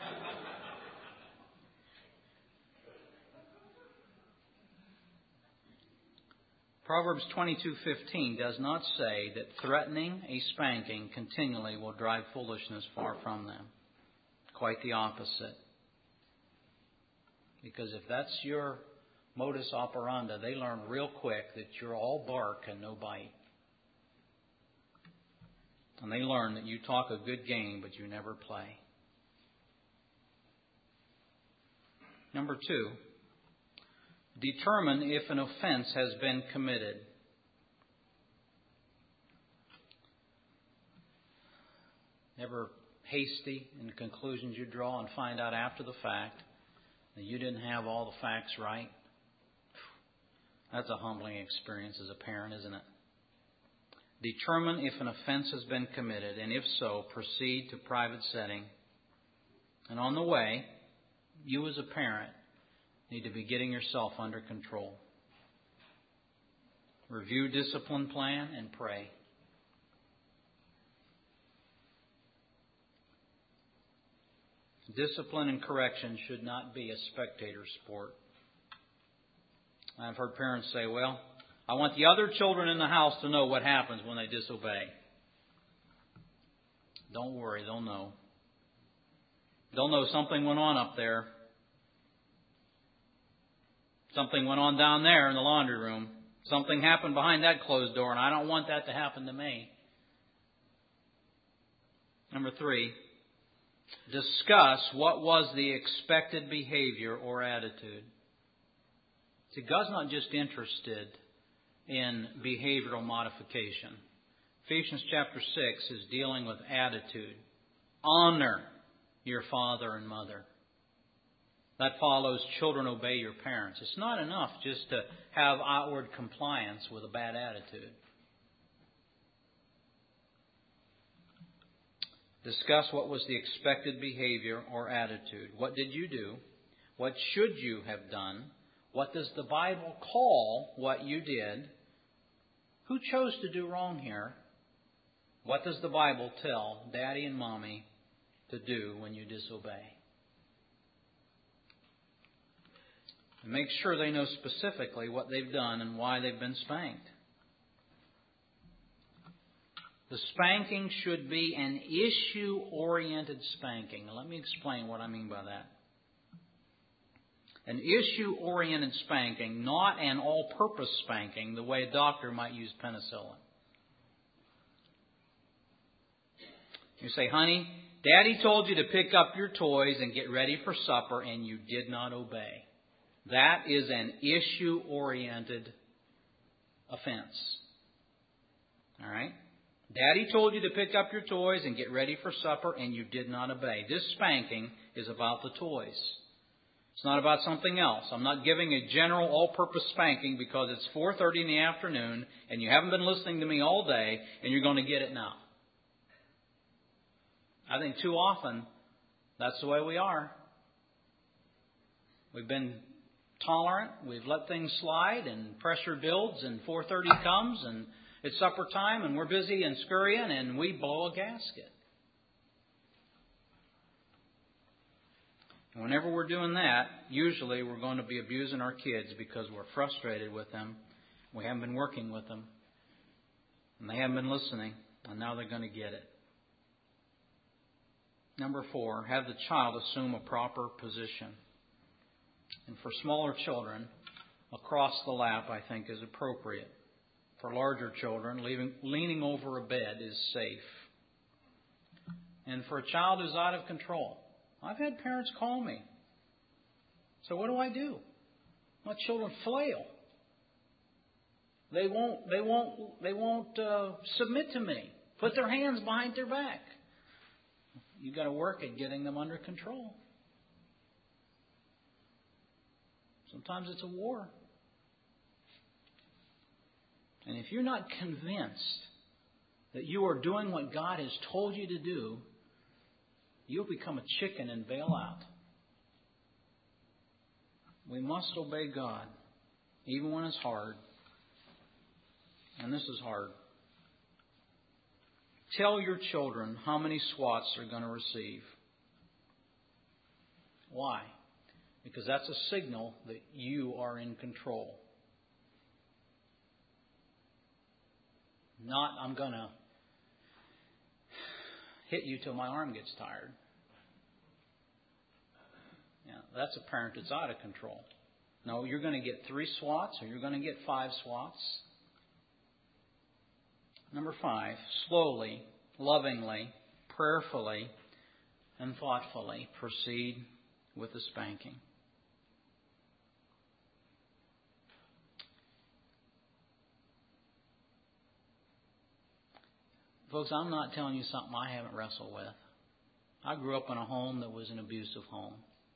Proverbs 22:15 does not say that threatening a spanking continually will drive foolishness far from them. Quite the opposite. Because if that's your modus operandi, they learn real quick that you're all bark and no bite. And they learn that you talk a good game, but you never play. Number 2, determine if an offense has been committed. Never hasty in the conclusions you draw and find out after the fact that you didn't have all the facts right. That's a humbling experience as a parent, isn't it? Determine if an offense has been committed, and if so, proceed to private setting. And on the way, you as a parent need to be getting yourself under control. Review discipline plan and pray. Discipline and correction should not be a spectator sport. I've heard parents say, well, I want the other children in the house to know what happens when they disobey. Don't worry, they'll know. They'll know something went on up there. Something went on down there in the laundry room. Something happened behind that closed door, and I don't want that to happen to me. Number 3, discuss what was the expected behavior or attitude. See, God's not just interested in behavioral modification. Ephesians chapter 6 is dealing with attitude. Honor your father and mother. That follows children obey your parents. It's not enough just to have outward compliance with a bad attitude. Discuss what was the expected behavior or attitude. What did you do? What should you have done? What does the Bible call what you did? Who chose to do wrong here? What does the Bible tell Daddy and Mommy to do when you disobey? And make sure they know specifically what they've done and why they've been spanked. The spanking should be an issue-oriented spanking. Now, let me explain what I mean by that. An issue-oriented spanking, not an all-purpose spanking, the way a doctor might use penicillin. You say, honey, Daddy told you to pick up your toys and get ready for supper, and you did not obey. That is an issue-oriented offense. All right? Daddy told you to pick up your toys and get ready for supper, and you did not obey. This spanking is about the toys. It's not about something else. I'm not giving a general all-purpose spanking because it's 4:30 in the afternoon and you haven't been listening to me all day and you're going to get it now. I think too often that's the way we are. We've been tolerant. We've let things slide and pressure builds and 4:30 comes and it's supper time and we're busy and scurrying and we blow a gasket. Whenever we're doing that, usually we're going to be abusing our kids because we're frustrated with them. We haven't been working with them. And they haven't been listening. And now they're going to get it. Number 4, have the child assume a proper position. And for smaller children, across the lap, I think, is appropriate. For larger children, leaning over a bed is safe. And for a child who's out of control, I've had parents call me. So what do? My children flail. They won't submit to me. Put their hands behind their back. you've got to work at getting them under control. Sometimes it's a war. And if you're not convinced that you are doing what God has told you to do, you'll become a chicken and bail out. We must obey God, even when it's hard. And this is hard. Tell your children how many swats they're going to receive. Why? Because that's a signal that you are in control. Not, I'm going to hit you till my arm gets tired. Yeah, that's a parent that's out of control. No, you're going to get 3 swats or you're going to get 5 swats. Number 5, slowly, lovingly, prayerfully, and thoughtfully proceed with the spanking. Folks, I'm not telling you something I haven't wrestled with. I grew up in a home that was an abusive home.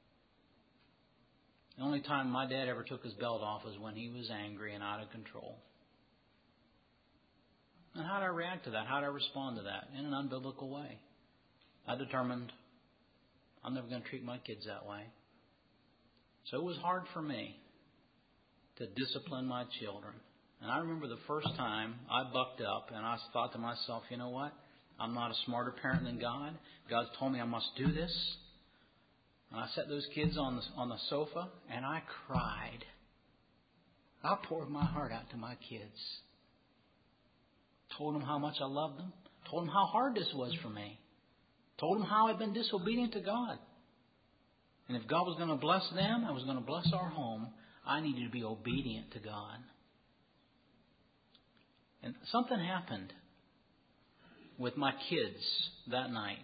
The only time my dad ever took his belt off was when he was angry and out of control. And how did I react to that? How did I respond to that? In an unbiblical way. I determined I'm never going to treat my kids that way. So it was hard for me to discipline my children. And I remember the first time I bucked up and I thought to myself, you know what? I'm not a smarter parent than God. God's told me I must do this. And I set those kids on the sofa and I cried. I poured my heart out to my kids. Told them how much I loved them. Told them how hard this was for me. Told them how I'd been disobedient to God. And if God was going to bless them, I was going to bless our home. I needed to be obedient to God. And something happened with my kids that night.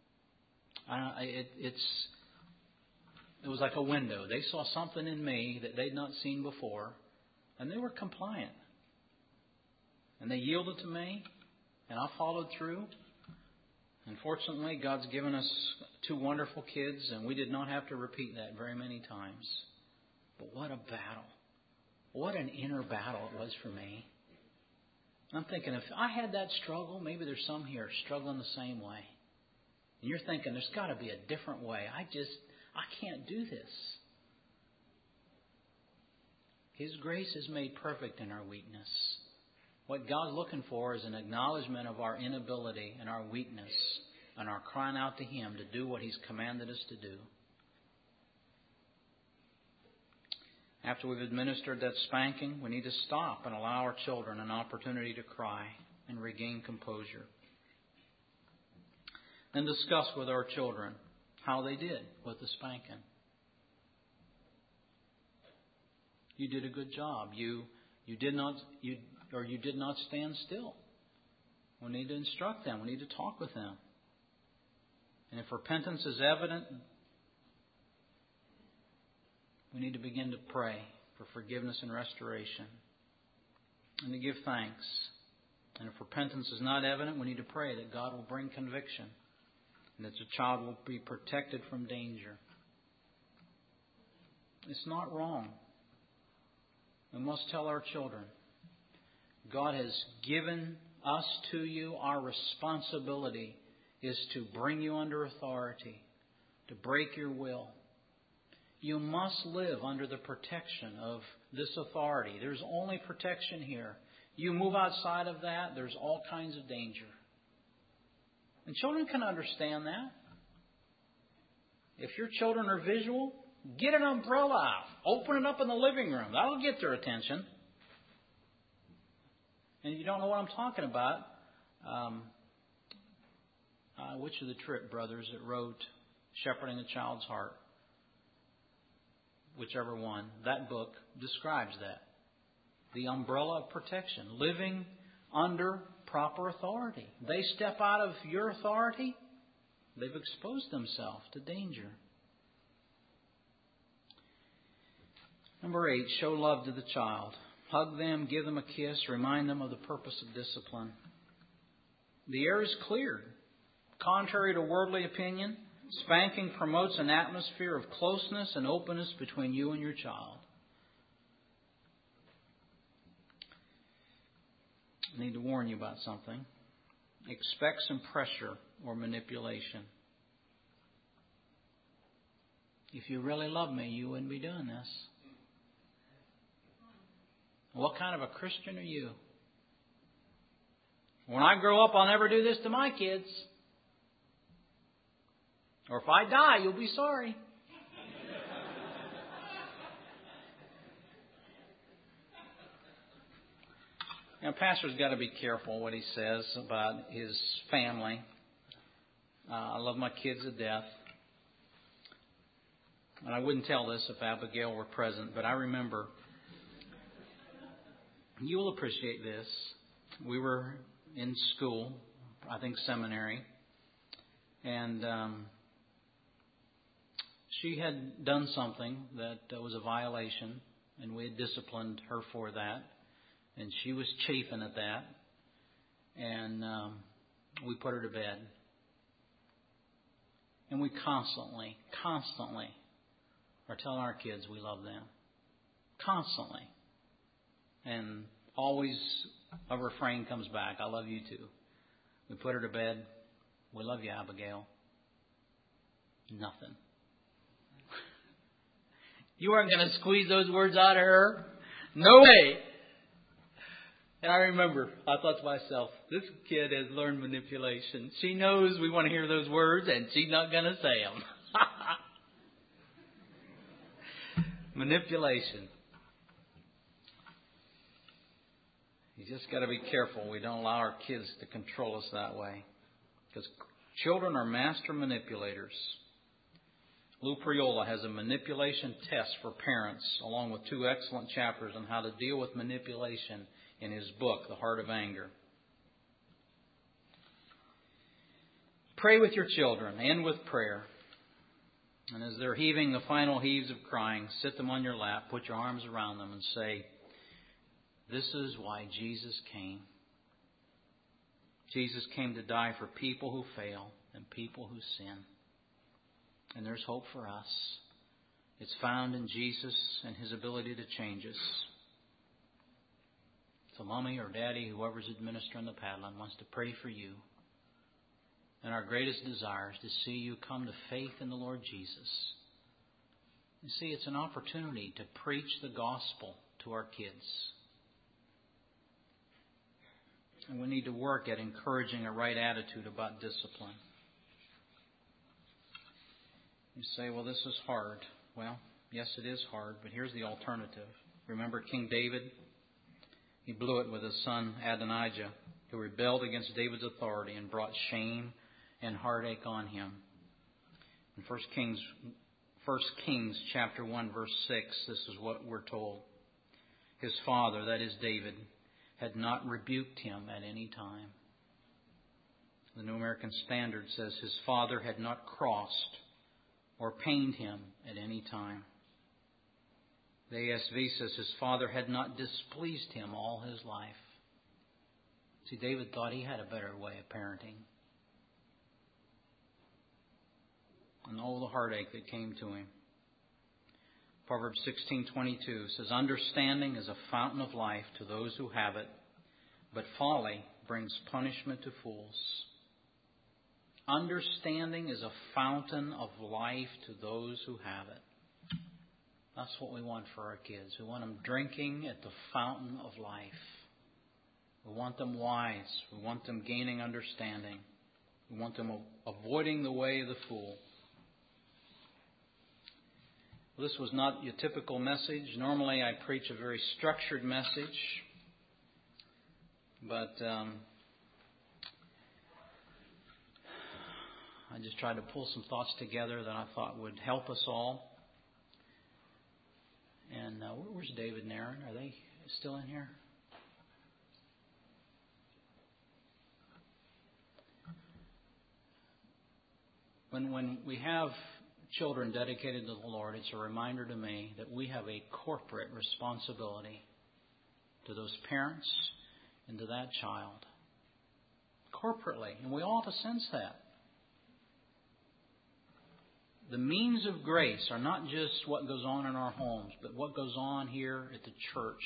It was like a window. They saw something in me that they'd not seen before, and they were compliant. And they yielded to me, and I followed through. And fortunately, God's given us 2 wonderful kids, and we did not have to repeat that very many times. But what a battle. What an inner battle it was for me. I'm thinking, if I had that struggle, maybe there's some here struggling the same way. And you're thinking, there's got to be a different way. I can't do this. His grace is made perfect in our weakness. What God's looking for is an acknowledgement of our inability and our weakness and our crying out to Him to do what He's commanded us to do. After we've administered that spanking, we need to stop and allow our children an opportunity to cry and regain composure. Then discuss with our children how they did with the spanking. You did a good job. You did not stand still. We need to instruct them. We need to talk with them. And if repentance is evident, we need to begin to pray for forgiveness and restoration and to give thanks. And if repentance is not evident, we need to pray that God will bring conviction and that the child will be protected from danger. It's not wrong. We must tell our children, God has given us to you. Our responsibility is to bring you under authority, to break your will. You must live under the protection of this authority. There's only protection here. You move outside of that, there's all kinds of danger. And children can understand that. If your children are visual, get an umbrella out. Open it up in the living room. That'll get their attention. And if you don't know what I'm talking about, which of the Tripp brothers that wrote Shepherding a Child's Heart? Whichever one, that book describes that. The umbrella of protection, living under proper authority. They step out of your authority, they've exposed themselves to danger. Number 8, show love to the child. Hug them, give them a kiss, remind them of the purpose of discipline. The air is cleared. Contrary to worldly opinion, spanking promotes an atmosphere of closeness and openness between you and your child. I need to warn you about something. Expect some pressure or manipulation. If you really love me, you wouldn't be doing this. What kind of a Christian are you? When I grow up, I'll never do this to my kids. Or if I die, you'll be sorry. Now, pastor's got to be careful what he says about his family. I love my kids to death. And I wouldn't tell this if Abigail were present, but I remember, you will appreciate this. We were in school, I think seminary, and she had done something that was a violation, and we had disciplined her for that. And she was chafing at that. And we put her to bed. And we constantly are telling our kids we love them. Constantly. And always a refrain comes back, I love you too. We put her to bed. We love you, Abigail. Nothing. You weren't going to squeeze those words out of her? No way. And I remember, I thought to myself, this kid has learned manipulation. She knows we want to hear those words, and she's not going to say them. Manipulation. You just got to be careful we don't allow our kids to control us that way. Because children are master manipulators. Lou Priola has a manipulation test for parents, along with 2 excellent chapters on how to deal with manipulation in his book, The Heart of Anger. Pray with your children, and with prayer. And as they're heaving the final heaves of crying, sit them on your lap, put your arms around them and say, this is why Jesus came. Jesus came to die for people who fail and people who sin. And there's hope for us. It's found in Jesus and His ability to change us. So Mommy or Daddy, whoever's administering the paddling, wants to pray for you. And our greatest desire is to see you come to faith in the Lord Jesus. You see, it's an opportunity to preach the gospel to our kids. And we need to work at encouraging a right attitude about discipline. You say, well, this is hard. Well, yes, it is hard, but here's the alternative. Remember King David? He blew it with his son Adonijah, who rebelled against David's authority and brought shame and heartache on him. In 1 Kings chapter 1, verse 6, this is what we're told. His father, that is David, had not rebuked him at any time. The New American Standard says his father had not crossed or pained him at any time. The ASV says his father had not displeased him all his life. See, David thought he had a better way of parenting. And all the heartache that came to him. Proverbs 16:22 says, understanding is a fountain of life to those who have it, but folly brings punishment to fools. Understanding is a fountain of life to those who have it. That's what we want for our kids. We want them drinking at the fountain of life. We want them wise. We want them gaining understanding. We want them avoiding the way of the fool. This was not your typical message. Normally I preach a very structured message. But I just tried to pull some thoughts together that I thought would help us all. And where's David and Aaron? Are they still in here? When we have children dedicated to the Lord, it's a reminder to me that we have a corporate responsibility to those parents and to that child. Corporately. And we all have to sense that. the means of grace are not just what goes on in our homes, but what goes on here at the church.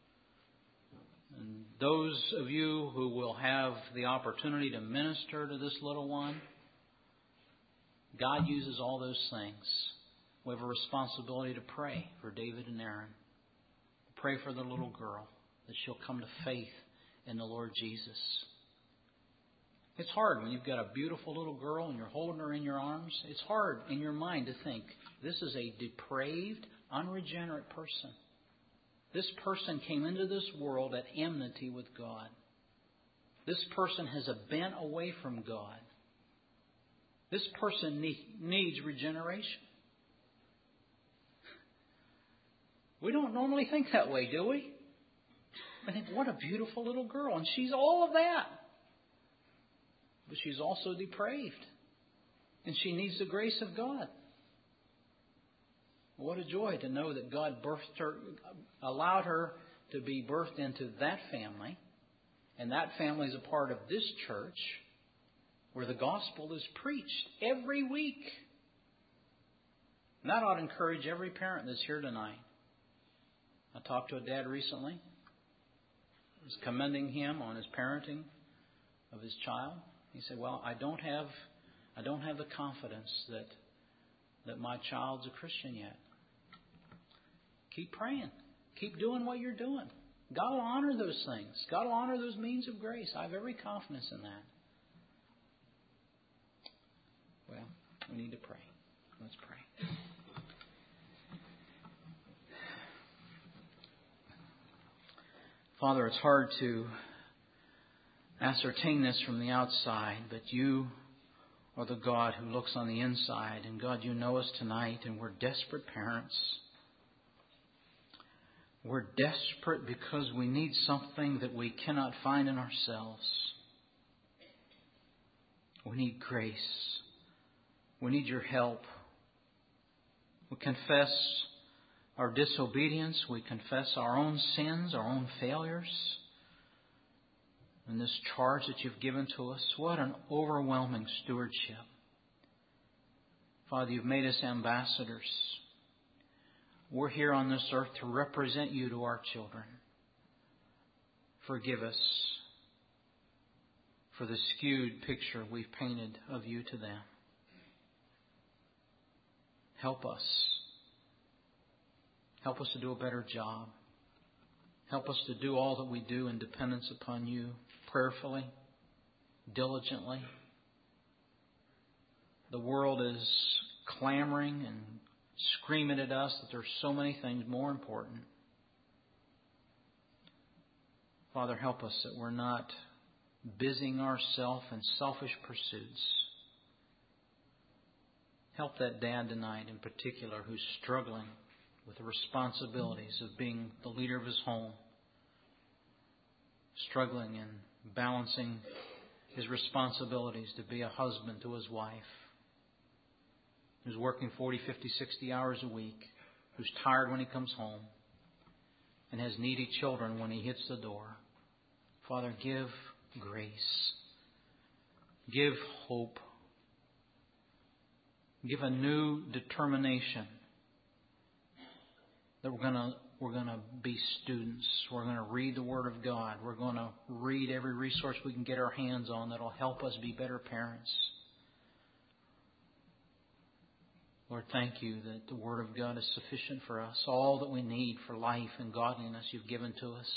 And those of you who will have the opportunity to minister to this little one, God uses all those things. We have a responsibility to pray for David and Aaron. Pray for the little girl, that she'll come to faith in the Lord Jesus. It's hard when you've got a beautiful little girl and you're holding her in your arms. It's hard in your mind to think, this is a depraved, unregenerate person. This person came into this world at enmity with God. This person has a bent away from God. This person needs regeneration. We don't normally think that way, do we? I think, what a beautiful little girl. And she's all of that. But she's also depraved. And she needs the grace of God. What a joy to know that God birthed her, allowed her to be birthed into that family. And that family is a part of this church where the gospel is preached every week. And that ought to encourage every parent that's here tonight. I talked to a dad recently. I was commending him on his parenting of his child. He said, well, I don't have the confidence that my child's a Christian yet. Keep praying. Keep doing what you're doing. God will honor those things. God will honor those means of grace. I have every confidence in that. Well, we need to pray. Let's pray. Father, it's hard to ascertain this from the outside, but You are the God who looks on the inside. And God, You know us tonight, and we're desperate parents. We're desperate because we need something that we cannot find in ourselves. We need grace. We need Your help. We confess our disobedience. We confess our own sins, our own failures. And this charge that You've given to us, what an overwhelming stewardship. Father, You've made us ambassadors. We're here on this earth to represent You to our children. Forgive us for the skewed picture we've painted of You to them. Help us. Help us to do a better job. Help us to do all that we do in dependence upon You, prayerfully, diligently. The world is clamoring and screaming at us that there's so many things more important. Father, help us that we're not busying ourselves in selfish pursuits. Help that dad tonight in particular who's struggling with the responsibilities of being the leader of his home, struggling and balancing his responsibilities to be a husband to his wife, who's working 40, 50, 60 hours a week, who's tired when he comes home, and has needy children when he hits the door. Father, give grace. Give hope. Give a new determination that we're going to be students. We're going to read the Word of God. We're going to read every resource we can get our hands on that will help us be better parents. Lord, thank You that the Word of God is sufficient for us. All that we need for life and godliness You've given to us.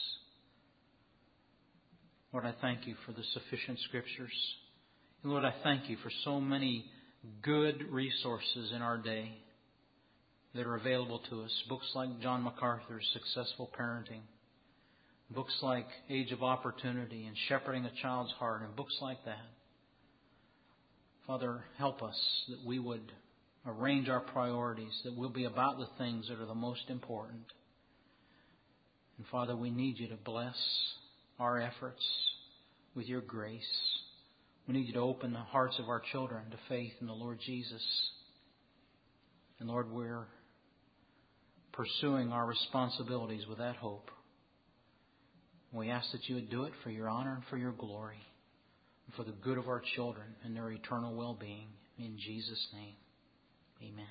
Lord, I thank You for the sufficient Scriptures. And Lord, I thank You for so many good resources in our day that are available to us. Books like John MacArthur's Successful Parenting. Books like Age of Opportunity and Shepherding a Child's Heart. And books like that. Father, help us that we would arrange our priorities, that we'll be about the things that are the most important. And Father, we need You to bless our efforts with Your grace. We need You to open the hearts of our children to faith in the Lord Jesus. And Lord, we're pursuing our responsibilities with that hope. We ask that You would do it for Your honor and for Your glory, and for the good of our children and their eternal well-being. In Jesus' name, Amen.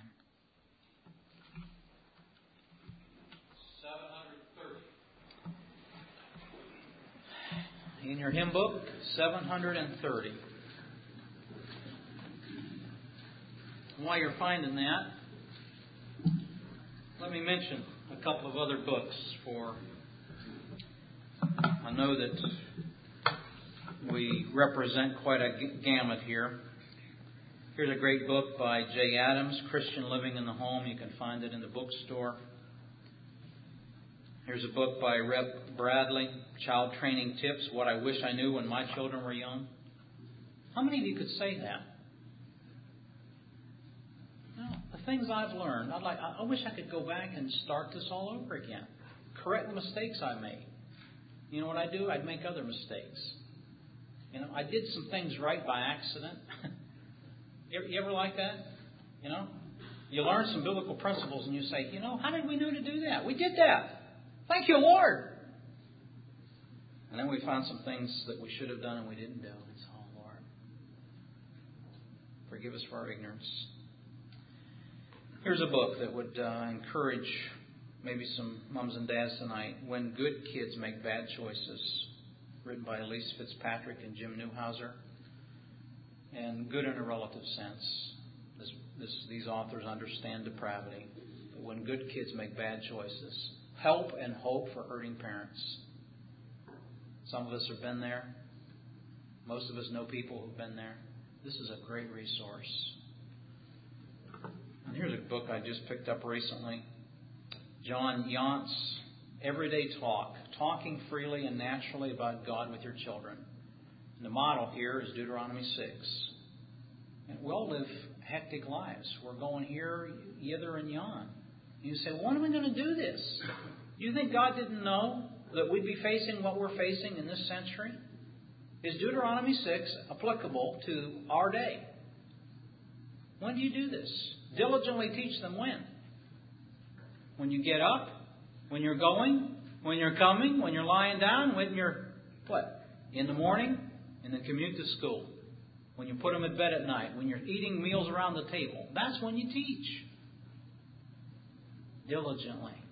730. In your hymn book, 730. While you're finding that, let me mention a couple of other books. I know that we represent quite a gamut here. Here's a great book by Jay Adams, Christian Living in the Home. You can find it in the bookstore. Here's a book by Rep. Bradley, Child Training Tips, What I Wish I Knew When My Children Were Young. How many of you could say that? The things I've learned, I wish I could go back and start this all over again. Correct the mistakes I made. You know what I do? I'd make other mistakes. I did some things right by accident. You ever like that? You learn some biblical principles and you say, how did we know to do that? We did that. Thank you, Lord. And then we find some things that we should have done and we didn't do. It's, oh, Lord, forgive us for our ignorance. Here's a book that would encourage maybe some moms and dads tonight. When Good Kids Make Bad Choices, written by Elise Fitzpatrick and Jim Newhouser. And good in a relative sense. These authors understand depravity. But when good kids make bad choices, help and hope for hurting parents. Some of us have been there. Most of us know people who've been there. This is a great resource. And here's a book I just picked up recently. John Yount's Everyday Talk, Talking Freely and Naturally About God with Your Children. And the model here is Deuteronomy 6. And we all live hectic lives. We're going here, yither, and yon. And you say, when are we going to do this? Do you think God didn't know that we'd be facing what we're facing in this century? Is Deuteronomy 6 applicable to our day? When do you do this? Diligently teach them when? When you get up? When you're going? When you're coming? When you're lying down? When you're, what? In the morning? In the commute to school? When you put them at bed at night? When you're eating meals around the table? That's when you teach. Diligently.